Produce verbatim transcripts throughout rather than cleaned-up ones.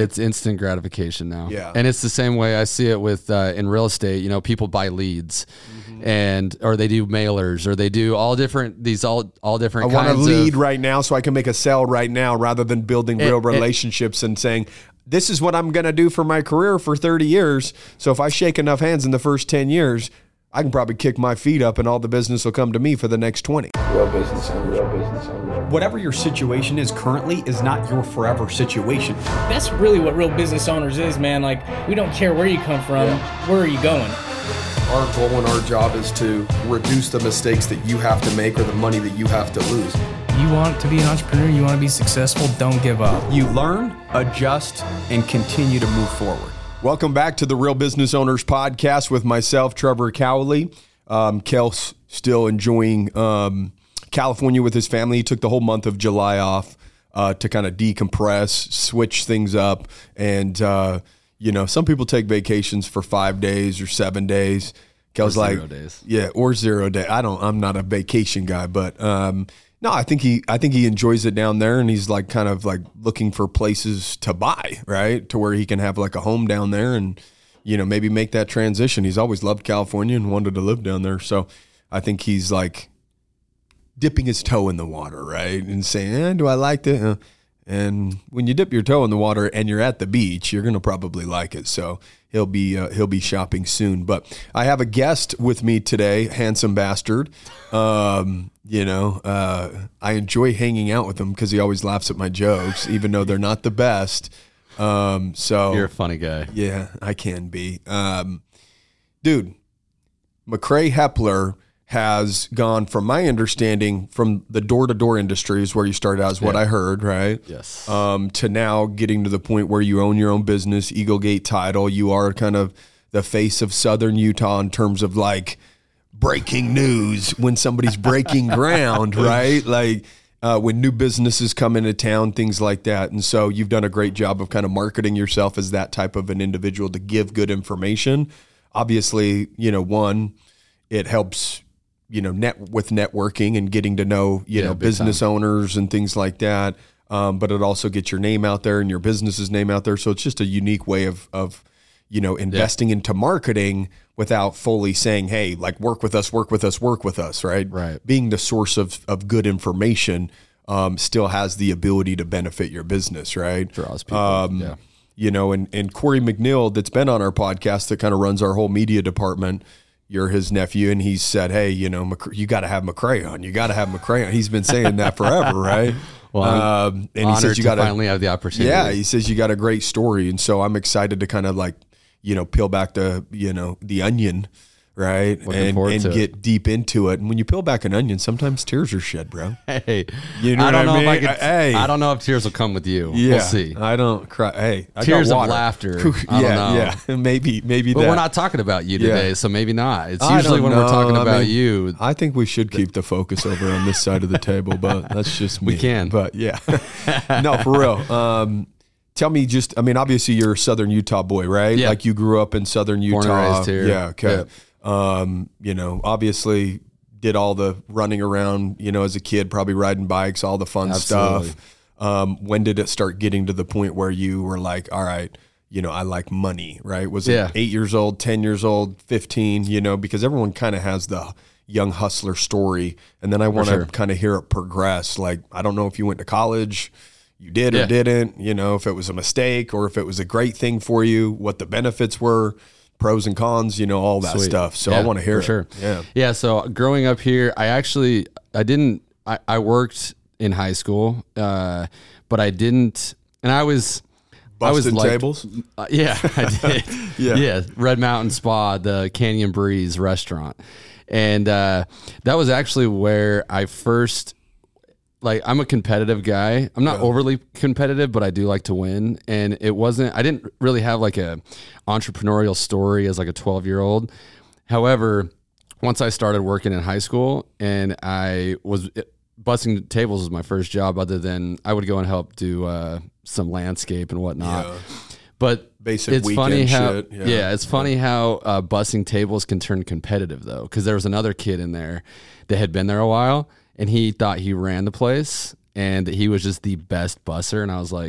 it's instant gratification now. Yeah. And it's the same way I see it with uh, in real estate. You know, people buy leads, mm-hmm. and or they do mailers, or they do all different these all all different. I want kinds a lead of, right now so I can make a sale right now, rather than building real and, relationships and, and saying, this is what I'm going to do for my career for thirty years. So if I shake enough hands in the first ten years, I can probably kick my feet up and all the business will come to me for the next twenty. Real business owner, real business owner. Whatever your situation is currently is not your forever situation. That's really what real business owners is, man. Like, we don't care where you come from, yeah. where are you going? Our goal and our job is to reduce the mistakes that you have to make or the money that you have to lose. You want to be an entrepreneur, you want to be successful, don't give up. You learn, adjust, and continue to move forward. Welcome back to the Real Business Owners Podcast with myself, Trevor Cowley. Um, Kel's still enjoying um, California with his family. He took the whole month of July off uh, to kind of decompress, switch things up. And, uh, you know, some people take vacations for five days or seven days. Kel's or like, zero days. yeah, or zero day. I don't, I'm not a vacation guy, but um, no, I think he, I think he enjoys it down there, and he's like kind of like looking for places to buy, right? To where he can have like a home down there and, you know, maybe make that transition. He's always loved California and wanted to live down there. So I think he's like dipping his toe in the water, right? And saying, eh, do I like it? Uh, and when you dip your toe in the water and you're at the beach, you're going to probably like it. So he'll be uh, he'll be shopping soon. But I have a guest with me today, handsome bastard. Um, you know, uh, I enjoy hanging out with him because he always laughs at my jokes, even though they're not the best. Um, so you're a funny guy. Yeah, I can be. Um, dude, McCray Hepler has gone, from my understanding, from the door-to-door industries where you started out, is what yeah. I heard, right? Yes. Um, to now getting to the point where you own your own business, Eagle Gate Title. You are kind of the face of Southern Utah in terms of like breaking news when somebody's breaking ground, right? Like uh, when new businesses come into town, things like that. And so you've done a great job of kind of marketing yourself as that type of an individual to give good information. Obviously, you know, one, it helps, you know, net with networking and getting to know, you yeah, know, business time. owners and things like that. Um, but it also gets your name out there and your business's name out there. So it's just a unique way of, of, you know, investing yeah. into marketing without fully saying, hey, like work with us, work with us, work with us, right? Right. Being the source of, of good information um, still has the ability to benefit your business, right? Draws people, um, yeah. You know, and, and Corey McNeil, that's been on our podcast, that kind of runs our whole media department, you're his nephew, and he said, hey, you know, you got to have McCray on. You got to have McCray on. He's been saying that forever, right? Well, um, and he says you got to finally have the opportunity. Yeah, he says you got a great story, and so I'm excited to kind of like, you know, peel back the, you know, the onion, right? Looking and and to get it. deep into it. And when you peel back an onion, sometimes tears are shed, bro. Hey, you know I don't what know I mean? if I could, hey, I don't know if tears will come with you. Yeah, we'll see. I don't cry. Hey, I tears got of water. laughter. yeah, I don't know. yeah, maybe, maybe. But that. we're not talking about you today, Yeah. so maybe not. It's I usually don't when we're know. talking I about mean, you. I think we should keep the focus over on this side of the table, but that's just me. We can. But yeah, no, for real. Um, Tell me just, I mean, obviously you're a Southern Utah boy, right? Yeah. Like you grew up in Southern Utah. Born and raised here. Yeah, okay. Yep. Um, you know, obviously did all the running around, you know, as a kid, probably riding bikes, all the fun Absolutely. stuff. Um, when did it start getting to the point where you were like, all right, you know, I like money, right? Was it Yeah. eight years old, ten years old, fifteen, you know, because everyone kind of has the young hustler story. And then I want to sure. kind of hear it progress. Like, I don't know if you went to college, you did or Yeah. didn't, you know, if it was a mistake or if it was a great thing for you, what the benefits were, pros and cons, you know, all that Sweet. stuff. So Yeah, I want to hear for it. Sure. Yeah. Yeah. So growing up here, I actually, I didn't, I, I worked in high school, uh, but I didn't, and I was, I was Busting like, tables? Uh, yeah, I did. Yeah. yeah. Red Mountain Spa, the Canyon Breeze restaurant. And uh, that was actually where I first, like, I'm a competitive guy. I'm not Yeah. overly competitive, but I do like to win. And it wasn't, I didn't really have like a entrepreneurial story as like a twelve year old. However, once I started working in high school and I was busting tables was my first job, other than I would go and help do uh, some landscape and whatnot. Yeah. But Basic it's weekend funny how, shit. yeah. Yeah. it's funny how uh, bussing tables can turn competitive though, because there was another kid in there that had been there a while, and he thought he ran the place and that he was just the best busser. And I was like,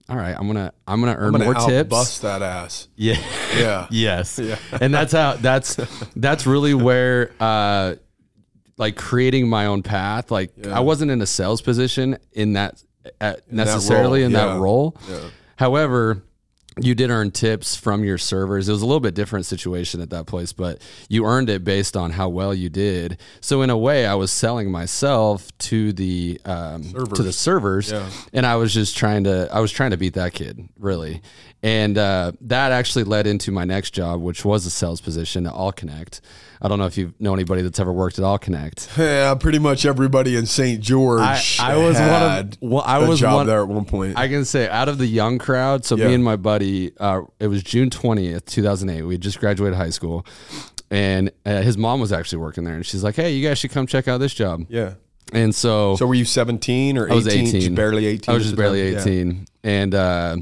all right, I'm gonna I'm gonna earn I'm gonna more tips. Bust that ass. Yeah. Yeah. Yes. Yeah. And that's how that's that's really where uh like creating my own path. Like Yeah. I wasn't in a sales position in that uh, necessarily role, in yeah. that role. Yeah. However, you did earn tips from your servers. It was a little bit different situation at that place, but you earned it based on how well you did. So in a way, I was selling myself to the um, to the servers, Yeah. and I was just trying to I was trying to beat that kid, really. And uh, that actually led into my next job, which was a sales position at All Connect. I don't know if you know anybody that's ever worked at All Connect. Yeah, pretty much everybody in Saint George. I, I was one had of well, I a was job one there at one point. I can say out of the young crowd. So Yeah. me and my buddy, uh, it was June twentieth, two thousand eight. We had just graduated high school, and uh, his mom was actually working there, and she's like, "Hey, you guys should come check out this job." yeah. And so, So were you seventeen or eighteen? I was eighteen, Just barely eighteen. I was at just the barely time? Yeah. eighteen, and uh,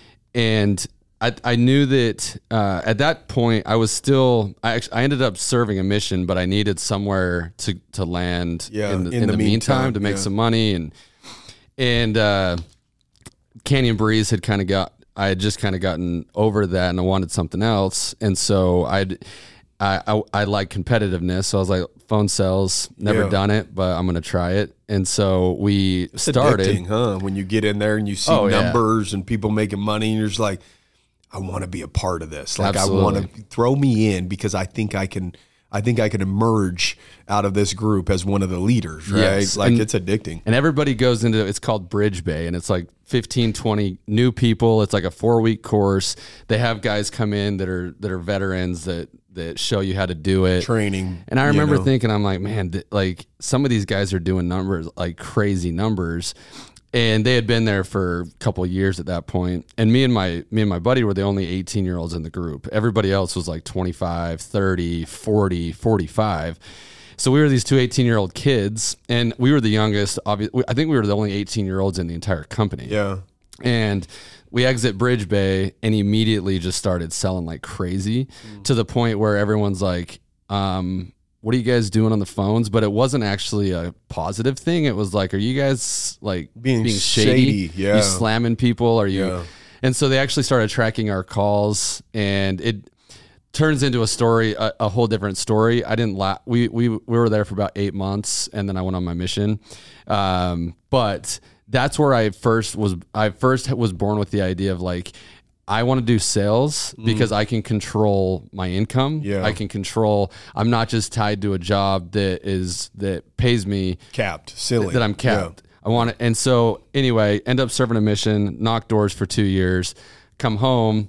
and I I knew that uh, at that point I was still I actually, I ended up serving a mission, but I needed somewhere to to land Yeah, in the, in in the the meantime, meantime, to make yeah. some money, and and uh, Canyon Breeze had kind of got I had just kind of gotten over that, and I wanted something else, and so I'd. I, I I like competitiveness, so I was like, phone sales, never Yeah. done it, but I'm gonna try it. And so we It's started. addicting, huh? When you get in there and you see Oh, yeah. numbers and people making money, and you're just like, I want to be a part of this. Like I Absolutely. want to throw me in because I think I can. I think I can emerge out of this group as one of the leaders, right? Yes. Like And- it's addicting. And everybody goes into it's called Bridge Bay, and it's like fifteen, twenty new people. It's like a four week course. They have guys come in that are that are veterans that that show you how to do it. Training. And I you remember know. thinking, I'm like, man, th- like some of these guys are doing numbers like crazy numbers. And they had been there for a couple of years at that point. And me and my me and my buddy were the only eighteen year olds in the group. Everybody else was like twenty-five, thirty, forty, forty-five. So we were these two eighteen year old kids, and we were the youngest. Obviously, I think we were the only eighteen year olds in the entire company. Yeah. And we exit Bridge Bay and immediately just started selling like crazy Mm. to the point where everyone's like, um, what are you guys doing on the phones? But it wasn't actually a positive thing. It was like, are you guys like Being being, shady? shady, yeah. You slamming people? Are you? Yeah. And so they actually started tracking our calls, and it turns into a story, a, a whole different story. I didn't la- we, we, we were there for about eight months and then I went on my mission. Um, but that's where I first was, I first was born with the idea of like, I want to do sales because I can control my income. Yeah. I can control, I'm not just tied to a job that is, that pays me Capped. Silly. that I'm capped. I want it. And so anyway, end up serving a mission, knock doors for two years, come home.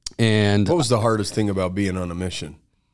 And What was the hardest thing about being on a mission?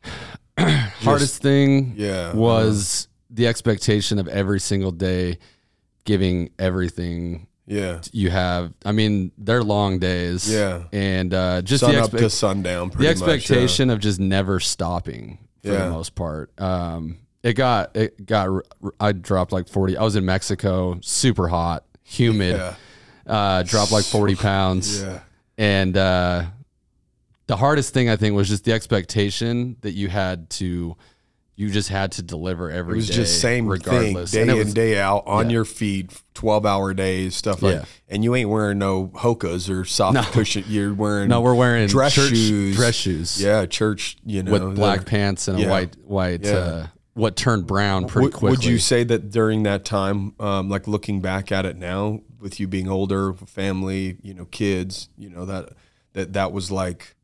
hardest thing yeah, was the expectation of every single day giving everything Yeah. you have. I mean, they're long days. Yeah. And uh, just Sun the, up expe- to sundown. the Pretty much, yeah. expectation of just never stopping for Yeah. the most part. Um, it got, it got, I dropped like forty. I was in Mexico, super hot, humid, Yeah. uh, dropped like forty pounds. Yeah. And uh, the hardest thing I think was just the expectation that you had to, you just had to deliver every It was day, just same regardless. thing, And day it in, was- day out, on yeah. your feet, twelve hour days, stuff like. Yeah. And you ain't wearing no Hokas or soft No. cushion. You're wearing No, we're wearing dress church shoes, dress shoes. Yeah, church. You know, with black the- pants and a yeah. white white Yeah. uh, what turned brown pretty Would, quickly. would you say that during that time, um, like looking back at it now, with you being older, family, you know, kids, you know that that that was like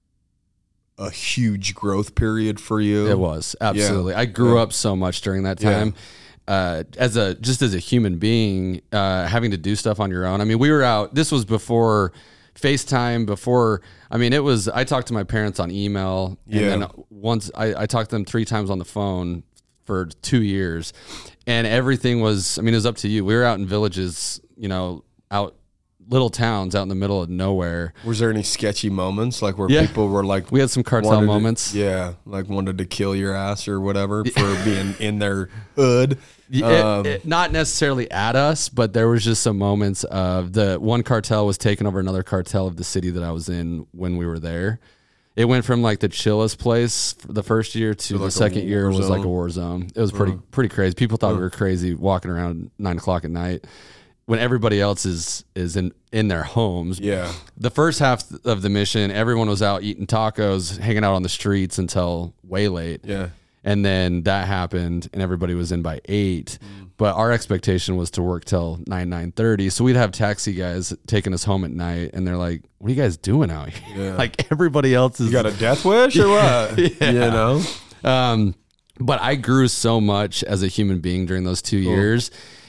a huge growth period for you? It was absolutely. I grew Yeah. up so much during that Yeah. time. Uh, as a just as a human being, uh, having to do stuff on your own. I mean, we were out. This was before FaceTime. Before, I mean, it was. I talked to my parents on email, and Yeah. then once I, I talked to them three times on the phone for two years, and everything was. I mean, it was up to you. We were out in villages, you know, out little towns out in the middle of nowhere. Was there any sketchy moments, like where Yeah. people were like, We had some cartel wanted to- moments. yeah, like wanted to kill your ass or whatever for being in their hood? It- Um, it- not necessarily at us, but there was just some moments of the one cartel was taking over another cartel of the city that I was in when we were there. It went from like the chillest place for the first year to like the a second year war was like a zone. war zone. It was pretty pretty crazy. People thought we were crazy walking around nine o'clock at night. when everybody else is is in in their homes. Yeah. The first half of the mission, everyone was out eating tacos, hanging out on the streets until way late. Yeah. And then that happened, and everybody was in by eight. Mm. But our expectation was to work till nine, nine thirty. So we'd have taxi guys taking us home at night, and they're like, "What are you guys doing out here?" Yeah. Like everybody else is. You got a death wish or what? Yeah. You know. Um, but I grew so much as a human being during those two cool. years,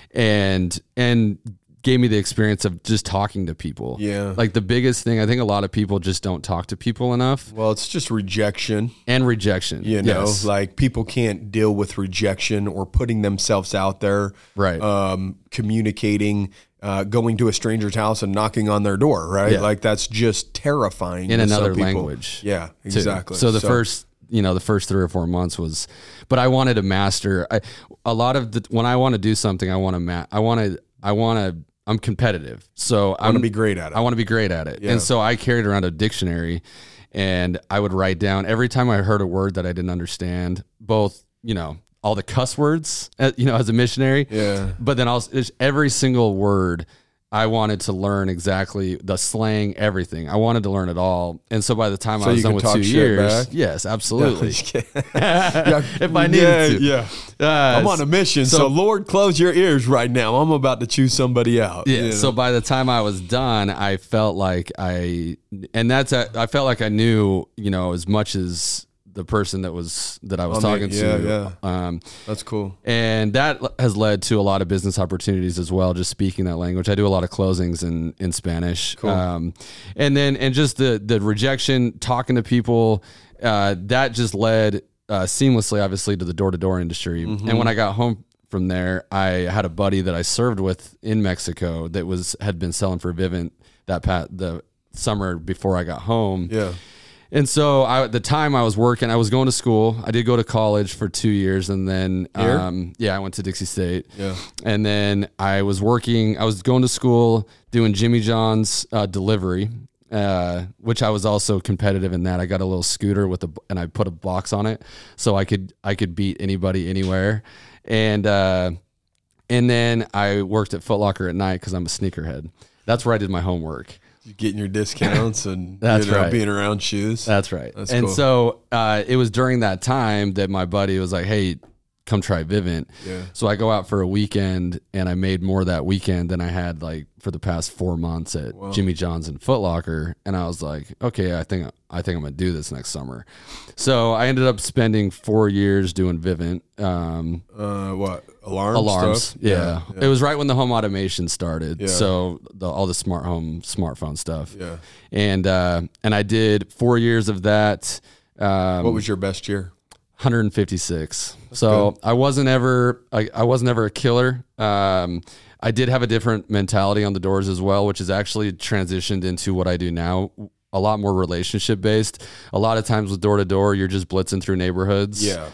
and and. gave me the experience of just talking to people. Yeah. Like the biggest thing, I think a lot of people just don't talk to people enough. Well, it's just rejection. And rejection. You know, yes. like people can't deal with rejection or putting themselves out there. Right. Um, communicating, uh, going to a stranger's house and knocking on their door, right? Yeah. Like that's just terrifying. In to another some people. language. Yeah, exactly. So the so. first, you know, the first three or four months was, but I wanted to master, I, a lot of the, when I want to do something, I want to, ma- I want to, I want to, I'm competitive, so I want to be great at it. I want to be great at it. Yeah. And so I carried around a dictionary, and I would write down every time I heard a word that I didn't understand, both, you know, all the cuss words, you know, as a missionary. Yeah. But then also every single word, I wanted to learn exactly the slang, everything. I wanted to learn it all. And so by the time so I was done with two years, back? yes, absolutely. No, yeah, if I needed yeah, to. Yeah. Uh, I'm on a mission. So, so Lord, close your ears right now. I'm about to choose somebody out. Yeah. You know? So by the time I was done, I felt like I, and that's, a, I felt like I knew, you know, as much as the person that was that I was I talking mean, yeah, to. Yeah, um, that's cool. And that has led to a lot of business opportunities as well. Just speaking that language, I do a lot of closings in in Spanish. Cool. Um, and then and just the the rejection, talking to people, uh, that just led uh, seamlessly, obviously, to the door to door industry. Mm-hmm. And when I got home from there, I had a buddy that I served with in Mexico that was had been selling for Vivint that pat the summer before I got home. Yeah. And so I, at the time I was working, I was going to school. I did go to college for two years. And then, Here? um, yeah, I went to Dixie State. Yeah. And then I was working, I was going to school doing Jimmy John's uh, delivery, uh, which I was also competitive in that. I got a little scooter with a, and I put a box on it so I could, I could beat anybody anywhere. And, uh, and then I worked at Foot Locker at night cause I'm a sneakerhead. That's where I did my homework. Getting your discounts and That's you know, right. being around shoes. That's right. That's and cool. so uh, it was during that time that my buddy was like, hey, come try Vivint. Yeah. So I go out for a weekend, and I made more that weekend than I had like for the past four months at Wow. Jimmy John's and Foot Locker. And I was like, okay, I think I think I'm gonna do this next summer. So I ended up spending four years doing Vivint. Um, uh, what alarms? alarms, Stuff? yeah. Yeah, yeah. It was right when the home automation started. Yeah. So the, all the smart home, smartphone stuff. Yeah. And uh, and I did four years of that. Um, What was your best year? one hundred fifty-six. So good. I wasn't ever, I, I wasn't ever a killer. Um, I did have a different mentality on the doors as well, which has actually transitioned into what I do now. A lot more relationship based. A lot of times with door to door, you're just blitzing through neighborhoods. Yeah.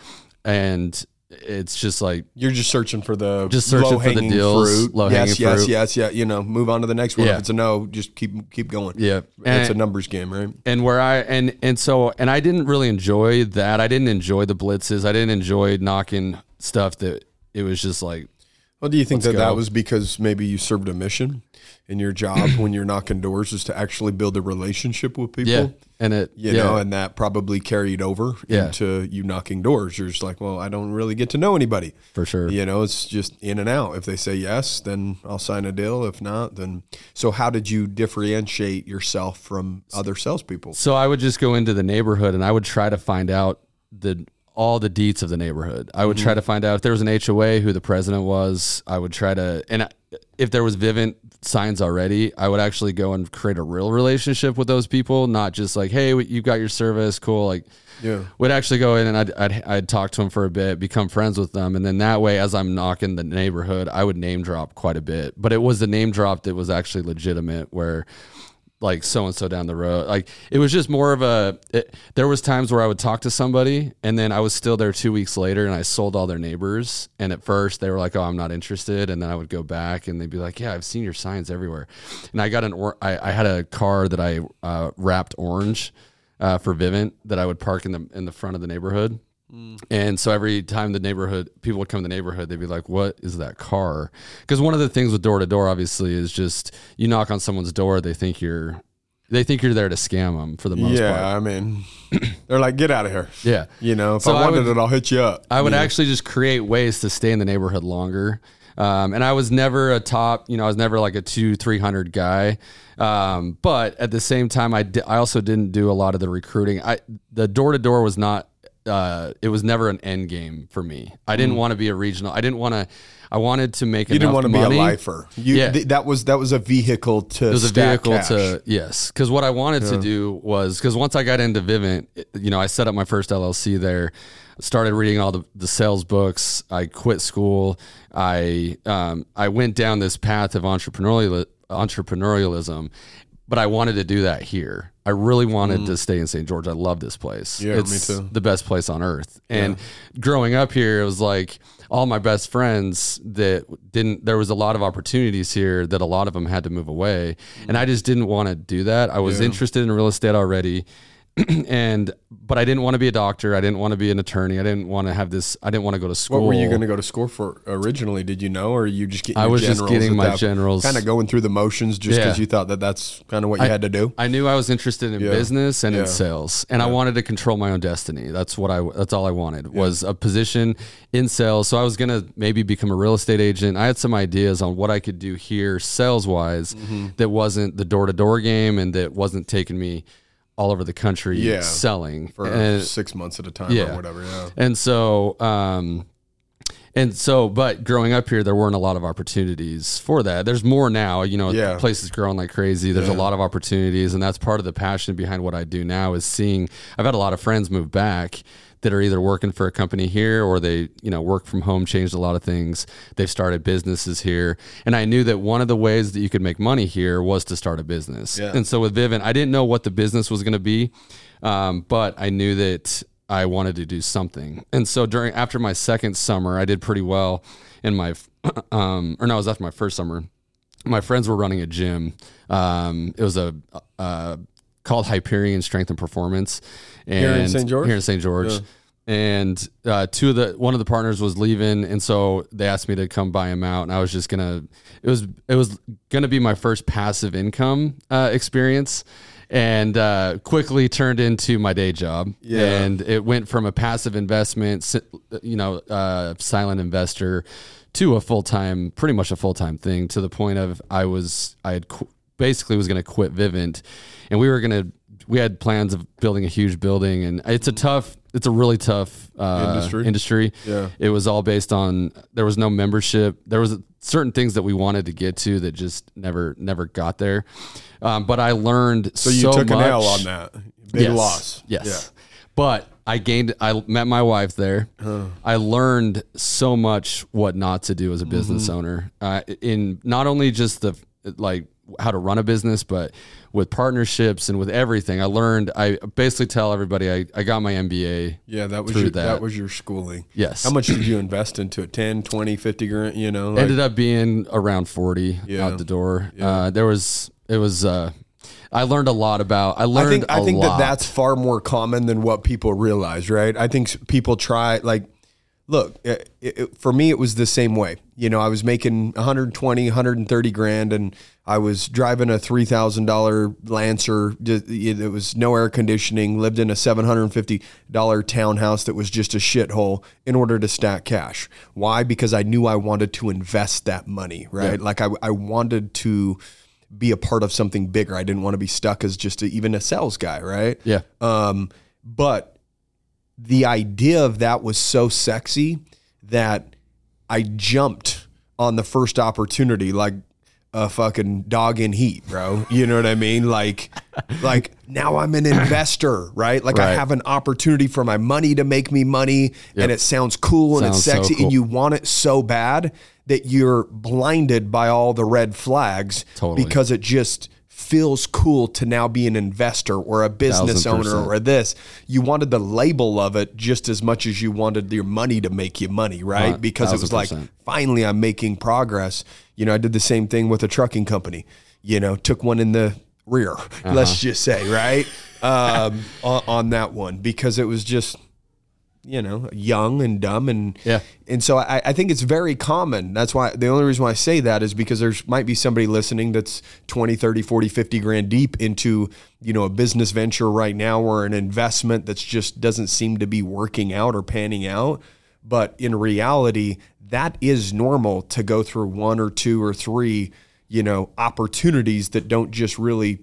And it's just like, You're just searching for the Just searching for the low-hanging deals, fruit. low-hanging yes, yes, fruit. yes, yeah. You know, move on to the next one. Yeah. If it's a no, just keep keep going. yeah. It's a And- numbers game, right? and where I and and so and I didn't really enjoy that. I didn't enjoy the blitzes. I didn't enjoy knocking stuff that it was just like, Well, do you think Let's that that go. was because maybe you served a mission in your job when you're knocking doors is to actually build a relationship with people? yeah, and it You yeah. know, and that probably carried over Yeah. into you knocking doors. You're just like, well, I don't really get to know anybody. for sure. You know, it's just in and out. If they say yes, then I'll sign a deal. If not, then. So, how did you differentiate yourself from other salespeople? So I would just go into the neighborhood and I would try to find out the all the deets of the neighborhood. I would Mm-hmm. try to find out if there was an H O A, who the president was. I would try to, and I- if there was Vivint signs already, I would actually go and create a real relationship with those people, not just like, hey, you got your service, cool. Like, Yeah. would actually go in and I'd, I'd, I'd talk to them for a bit, become friends with them. And then that way, as I'm knocking the neighborhood, I would name drop quite a bit, but it was the name drop that was actually legitimate, where like so-and-so down the road, like it was just more of a, it, there was times where I would talk to somebody and then I was still there two weeks later and I sold all their neighbors. And at first they were like, oh, I'm not interested. And then I would go back and they'd be like, yeah, I've seen your signs everywhere. And I got an, or I, I had a car that I uh, wrapped orange uh, for Vivint that I would park in the, in the front of the neighborhood. And so every time the neighborhood people would come in the neighborhood, they'd be like, "What is that car?" Because one of the things with door to door, obviously, is just you knock on someone's door, they think you're they think you're there to scam them for the most yeah, part. I mean, they're like, get out of here. Yeah, You know, if So I I wanted would- it, I'll hit you up. I would You know? actually just create ways to stay in the neighborhood longer. Um, and I was never a top, you know, I was never like a two, three hundred guy. Um, but at the same time, I, di- I also didn't do a lot of the recruiting. I, the door to door was not, uh, it was never an end game for me. I didn't want to be a regional. I didn't want to, I wanted to make You didn't enough want to money. be a lifer. You, Yeah. th- that was that was a vehicle to. It was a stack vehicle cash. to yes, because what I wanted to do was because once I got into Vivint, it- you know, I set up my first L L C there, started reading all the, the sales books. I quit school. I um, I went down this path of entrepreneurial entrepreneurialism, but I wanted to do that here. I really wanted to stay in Saint George. I love this place. Yeah, me it's too. the best place on earth. And growing up here, it was like all my best friends that didn't, there was a lot of opportunities here that a lot of them had to move away. And I just didn't want to do that. I was Yeah. interested in real estate already. and, but I didn't want to be a doctor. I didn't want to be an attorney. I didn't want to have this, I didn't want to go to school. What were you going to go to school for originally? Did you know, or you just getting? I was just getting my generals. kind of going through the motions just because Yeah. you thought that that's kind of what you I- had to do. I knew I was interested in Yeah. business and Yeah. in sales, and I wanted to control my own destiny. That's what I. That's all I wanted was a position in sales. So I was gonna maybe become a real estate agent. I had some ideas on what I could do here, sales wise, Mm-hmm. that wasn't the door to door game, and that wasn't taking me all over the country Yeah. selling For And- six months at a time yeah. or whatever. Yeah. and so, um, and so, but growing up here, there weren't a lot of opportunities for that. There's more now, you know, Yeah. the place is growing like crazy. There's Yeah. a lot of opportunities. And that's part of the passion behind what I do now is seeing, I've had a lot of friends move back that are either working for a company here or they, you know, work from home, changed a lot of things. They've started businesses here. And I knew that one of the ways that you could make money here was to start a business. Yeah. And so with Vivint, I didn't know what the business was going to be. Um, but I knew that I wanted to do something. And so during, after my second summer, I did pretty well in my, um, or no, it was after my first summer. My friends were running a gym. Um, it was a, uh, called Hyperion Strength and Performance. And Here in Saint George? Here in Saint George. Yeah. And uh, two of the one of the partners was leaving, and so they asked me to come buy him out, and I was just gonna. It was it was gonna be my first passive income uh, experience, and uh, quickly turned into my day job. Yeah. And it went from a passive investment, si- you know, uh, silent investor, to a full time, pretty much a full time thing. To the point of I was I had qu- basically was gonna quit Vivint, and we were gonna. We had plans of building a huge building, and it's a tough, it's a really tough uh, Industry. industry. Yeah. It was all based on, there was no membership. There was certain things that we wanted to get to that just never, never got there. Um, but I learned so So you took much. an L on that. Big Yes. loss. Yes. But I gained, I met my wife there. I learned so much what not to do as a business Mm-hmm. owner, uh, in not only just the, like, how to run a business, but with partnerships and with everything. I learned, I basically tell everybody I, I got my M B A. Yeah, that was Through your, that. that. was your schooling. Yes. How much did you invest into it? ten, twenty, fifty grand, you know? Like, Ended up being around forty Yeah. out the door. Yeah. Uh, there was, it was, uh, I learned a lot about, I I learned think I a think lot. that that's far more common than what people realize, right? I think s- people try like look, it, it, for me it was the same way. You know, I was making one hundred twenty, one hundred thirty grand and I was driving a three thousand dollars Lancer. It was no air conditioning, lived in a seven hundred fifty dollars townhouse that was just a shithole in order to stack cash. Why? Because I knew I wanted to invest that money, right? Yeah. Like I, I wanted to be a part of something bigger. I didn't want to be stuck as just a, even a sales guy, right? Yeah. Um, but the idea of that was so sexy that I jumped on the first opportunity like a fucking dog in heat, bro. You know what I mean? Like, like now I'm an investor, right? Like I Right. have an opportunity for my money to make me money, Yep. and it sounds cool and it's Sounds so sexy, cool. and you want it so bad that you're blinded by all the red flags Totally. because it just feels cool to now be an investor or a business Thousand owner percent. or this. You wanted the label of it just as much as you wanted your money to make you money, right? Uh, Because it was thousand like, percent. finally I'm making progress. You know, I did the same thing with a trucking company, you know, took one in the rear, let's just say, right? Um, on, on that one, because it was just, you know, young and dumb. And, Yeah. and so I, I think it's very common. That's why the only reason why I say that is because there's might be somebody listening that's twenty, thirty, forty, fifty grand deep into, you know, a business venture right now or an investment that's just doesn't seem to be working out or panning out. But in reality, that is normal to go through one or two or three, you know, opportunities that don't just really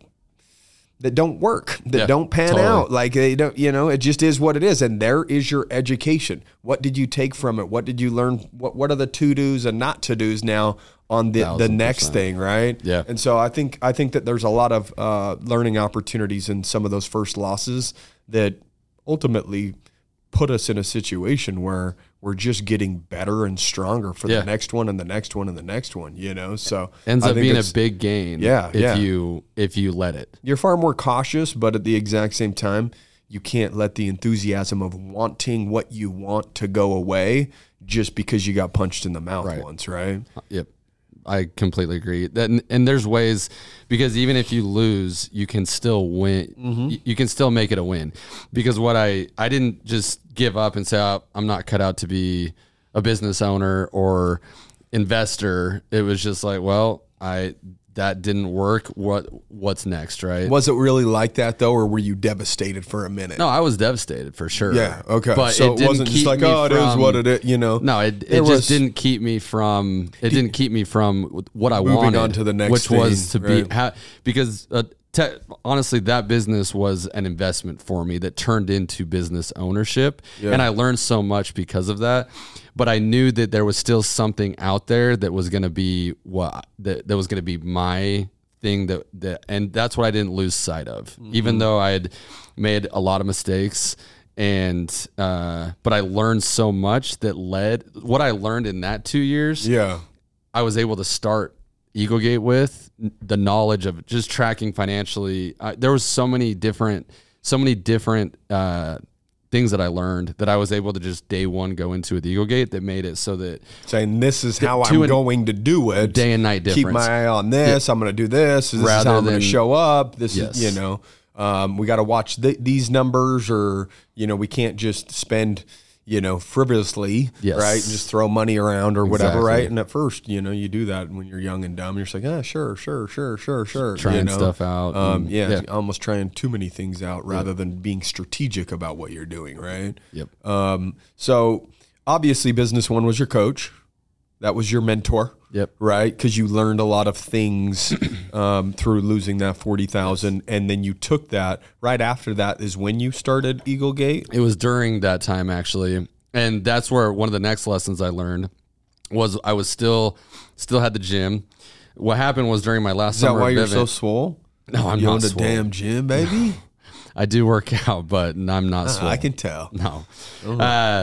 that don't work, that Yeah, don't pan totally. out. Like they don't, you know, it just is what it is. And there is your education. What did you take from it? What did you learn? What What are the to dos and not to dos now on the the Thousand next percent. thing, right? Yeah. And so I think I think that there's a lot of uh, learning opportunities in some of those first losses that ultimately put us in a situation where we're just getting better and stronger for Yeah. the next one and the next one and the next one, you know? So Ends I up think being a it's- big gain. Yeah, if yeah. you if you let it. you're far more cautious, but at the exact same time, you can't let the enthusiasm of wanting what you want to go away just because you got punched in the mouth Right. once, right? Yep. I completely agree. That and, and there's ways, because even if you lose, you can still win. You, you can still make it a win. Because what I I didn't just give up and say, oh, I'm not cut out to be a business owner or investor. It was just like, well, I that didn't work. What what's next, right? Was it really like that though, or were you devastated for a minute? No, I was devastated for sure. Yeah, okay. But so it, it, didn't wasn't just keep like, me oh, it is from- what it is, you know? No, it, it There just was- didn't keep me from. It didn't keep me from what I Moving wanted, on to the next which was to thing, be right. ha, because uh, te- honestly, that business was an investment for me that turned into business ownership, Yeah. and I learned so much because of that. But I knew that there was still something out there that was going to be what that, that was going to be my thing that, that and that's what I didn't lose sight of, Mm-hmm. even though I had made a lot of mistakes. And uh, but I learned so much that led what I learned in that two years. Yeah. I was able to start EagleGate with the knowledge of just tracking financially. Uh, there was so many different, so many different uh, things that I learned that I was able to just day one go into with EagleGate that made it so that Saying this is how to I'm an- going to do it. day and night Keep difference. my eye on this. I'm going to do this. This is Rather how I'm going than- to show up. This Yes. is, you know, um, we got to watch th- these numbers, or, you know, we can't just spend, you know, frivolously, Yes. right? And just throw money around or whatever, Exactly. right? And at first, you know, you do that when you're young and dumb. You're just like, ah, sure, sure, sure, sure, sure. Trying you know? stuff out Um, and- yeah, yeah. almost trying too many things out rather than being strategic about what you're doing, right? Yep. Um, so obviously, Business One was your coach. That was your mentor. Yep. Right, because you learned a lot of things um, through losing that forty thousand, and then you took that. Right after that is when you started EagleGate. It was during that time actually, and that's where one of the next lessons I learned was I was still still had the gym. What happened was during my last Is that summer why at you're so Vivint- swole? No, I'm you not owned a swole. damn gym, baby. I do work out, but I'm not swole. I can tell. No. Uh,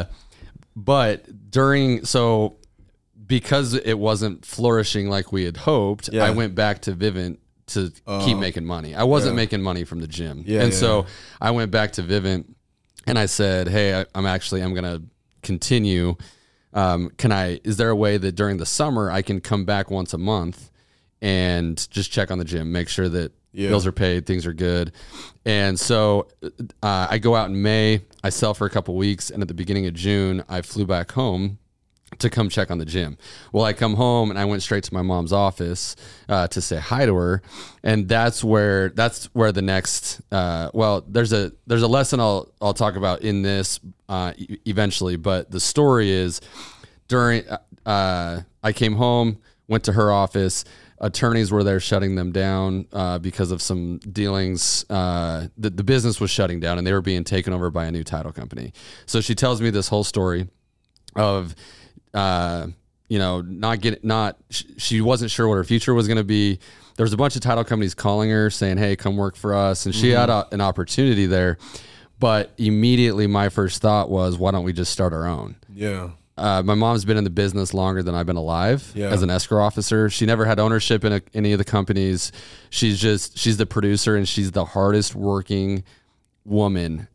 but during, so because it wasn't flourishing like we had hoped, Yeah. I went back to Vivint to keep making money. I wasn't yeah. making money from the gym. Yeah, and yeah, so yeah. I went back to Vivint and I said, hey, I, I'm actually, I'm going to continue. Um, can I, is there a way that during the summer I can come back once a month and just check on the gym, make sure that Yeah. bills are paid, things are good. And so uh, I go out in May, I sell for a couple weeks, and at the beginning of June, I flew back home to come check on the gym. Well, I come home and I went straight to my mom's office uh, to say hi to her, and that's where that's where the next uh, well, there's a there's a lesson I'll I'll talk about in this uh, e- eventually, but the story is during uh, I came home, went to her office. Attorneys were there shutting them down uh, because of some dealings. Uh, the, the business was shutting down and they were being taken over by a new title company. So she tells me this whole story of, uh, you know, not get not, sh- she wasn't sure what her future was going to be. There was a bunch of title companies calling her saying, hey, come work for us. And she had a, an opportunity there. But immediately my first thought was, why don't we just start our own? Yeah. Uh, my mom's been in the business longer than I've been alive Yeah. as an escrow officer. She never had ownership in a, any of the companies. She's just, she's the producer and she's the hardest working woman.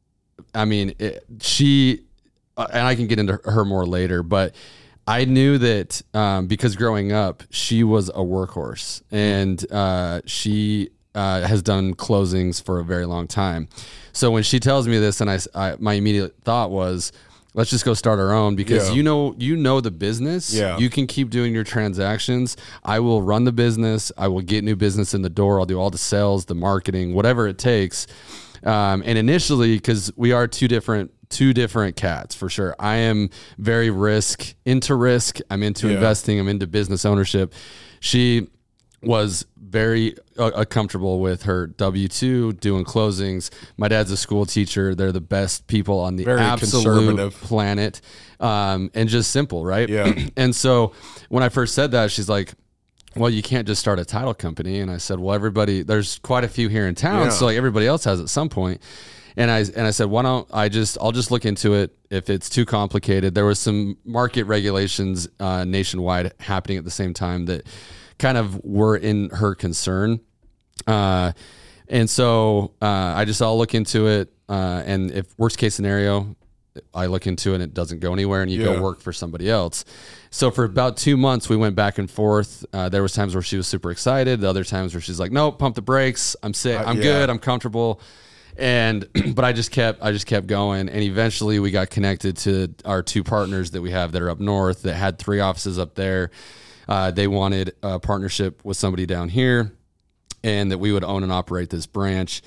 I mean, it, she, uh, and I can get into her more later, but I knew that um, because growing up, she was a workhorse and uh, she uh, has done closings for a very long time. So when she tells me this, and I, I my immediate thought was, let's just go start our own, because Yeah. you know you know the business. Yeah. You can keep doing your transactions. I will run the business. I will get new business in the door. I'll do all the sales, the marketing, whatever it takes. Um, and initially, because we are two different two different cats for sure. I am very risk into risk. I'm into Yeah. investing. I'm into business ownership. She was very uh, comfortable with her W two, doing closings. My dad's a school teacher. They're the best people on the Very absolute conservative. planet, um, and just simple, right? Yeah. And so when I first said that, she's like, well, you can't just start a title company. And I said, well, everybody, there's quite a few here in town. Yeah. So like everybody else has at some point. And I, and I said, why don't I just, I'll just look into it. If it's too complicated, there was some market regulations uh, nationwide happening at the same time that kind of were in her concern. Uh, and so uh, I just, I'll look into it. Uh, and if worst case scenario, I look into it and it doesn't go anywhere, and you Yeah. go work for somebody else. So for about two months, we went back and forth. Uh, there was times where she was super excited. The other times where she's like, nope, pump the brakes. I'm sick. I'm yeah. good. I'm comfortable. And, but I just kept, I just kept going. And eventually we got connected to our two partners that we have that are up north that had three offices up there. Uh, they wanted a partnership with somebody down here, and that we would own and operate this branch.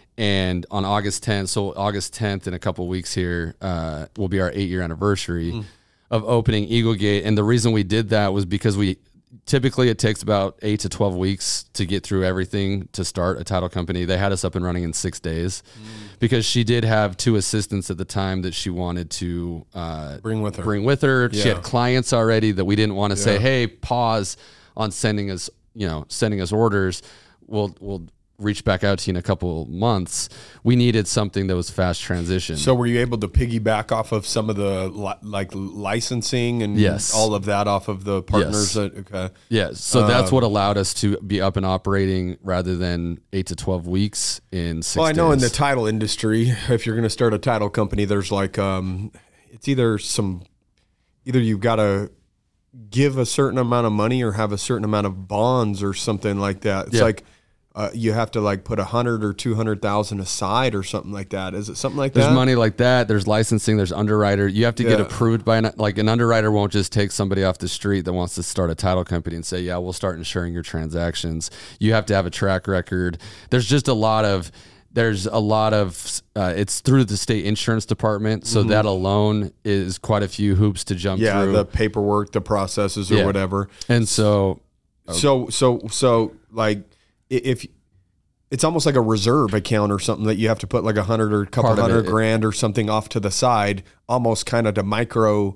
And on August tenth, so August tenth in a couple of weeks here, uh, will be our eight year anniversary mm. of opening Eagle Gate. And the reason we did that was because we typically it takes about eight to twelve weeks to get through everything to start a title company. They had us up and running in six days mm. because she did have two assistants at the time that she wanted to uh, Bring with her. Bring with her. Yeah. She had clients already that we didn't want to Yeah. say, hey, pause on sending us, you know, sending us orders. We'll, we'll, reach back out to you in a couple of months. We needed something that was fast transition. So were you able to piggyback off of some of the li- like licensing and Yes. all of that off of the partners? Yes. That, okay. yeah. So that's Um, what allowed us to be up and operating rather than eight to twelve weeks in six Well, I know in the days. title industry, if you're going to start a title company, there's like, um, it's either some, either you've got to give a certain amount of money or have a certain amount of bonds or something like that. It's Yeah. like, Uh, you have to like put a hundred or two hundred thousand aside or something like that. Is it something like There's that? money like that. There's licensing. There's underwriter. You have to get Yeah. approved by an, like an underwriter won't just take somebody off the street that wants to start a title company and say, yeah, we'll start insuring your transactions. You have to have a track record. There's just a lot of, there's a lot of, uh, it's through the state insurance department. So that alone is quite a few hoops to jump yeah, through. the paperwork, the processes or Yeah. whatever. and so, So, so, so like i- if it's almost like a reserve account or something that you have to put like a hundred or a couple Part of hundred it. grand or something off to the side, almost kind of to micro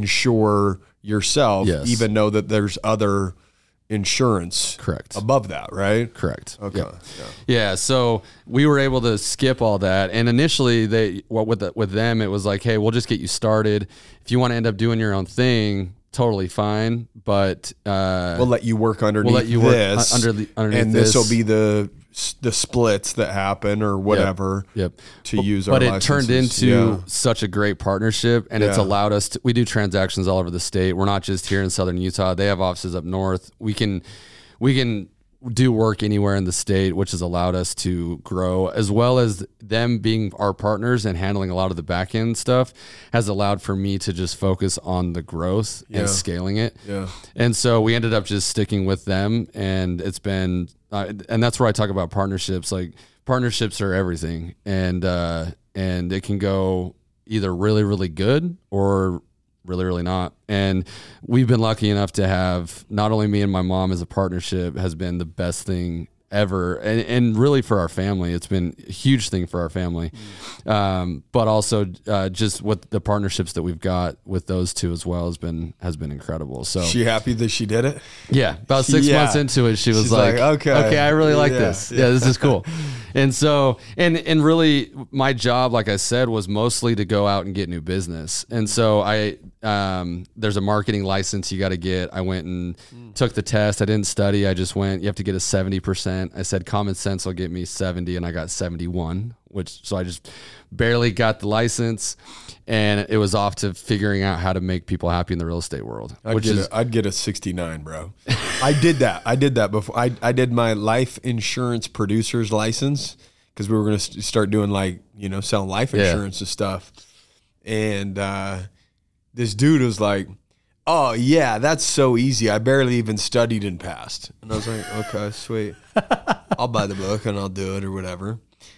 insure yourself, Yes. even though that there's other insurance correct. above that, right? Correct. Okay. Yep. Yeah. Yeah, so we were able to skip all that, and initially they what with the, with them it was like, hey, we'll just get you started. If you want to end up doing your own thing, totally fine, but uh, We'll let you work underneath let you work this, un- under the- underneath and this will this. be the the splits that happen or whatever. Yep. To But- use our but it turned licenses. into Yeah. such a great partnership, and it's Yeah. allowed us to. We do transactions all over the state. We're not just here in Southern Utah. They have offices up north. We can, we can do work anywhere in the state, which has allowed us to grow, as well as them being our partners and handling a lot of the back end stuff has allowed for me to just focus on the growth Yeah. and scaling it. Yeah. And so we ended up just sticking with them, and it's been, uh, and that's where I talk about partnerships. Like partnerships are everything, and uh, and it can go either really, really good or really, really not. And we've been lucky enough to have not only me and my mom as a partnership has been the best thing ever, and, and really for our family, it's been a huge thing for our family. Um, but also uh, just with the partnerships that we've got with those two as well has been has been incredible. So She happy that she did it? yeah, about six Yeah. months into it, she was She's like, like, okay. okay, I really like Yeah, this. yeah. Yeah, this is cool. And so, and and really, my job, like I said, was mostly to go out and get new business. And so, I um, there's a marketing license you got to get. I went and Hmm. took the test. I didn't study. I just went. You have to get a seventy percent percent. I said common sense will get me seventy, and I got seventy-one, which so I just barely got the license, and it was off to figuring out how to make people happy in the real estate world. I'd which get is a, I'd get a sixty-nine, bro. I did that. I did that before. I I did my life insurance producer's license because we were going to start doing like, you know, selling life insurance yeah. and stuff. And uh, this dude was like, "Oh yeah, that's so easy. I barely even studied and passed." And I was like, "Okay, sweet. I'll buy the book and I'll do it or whatever."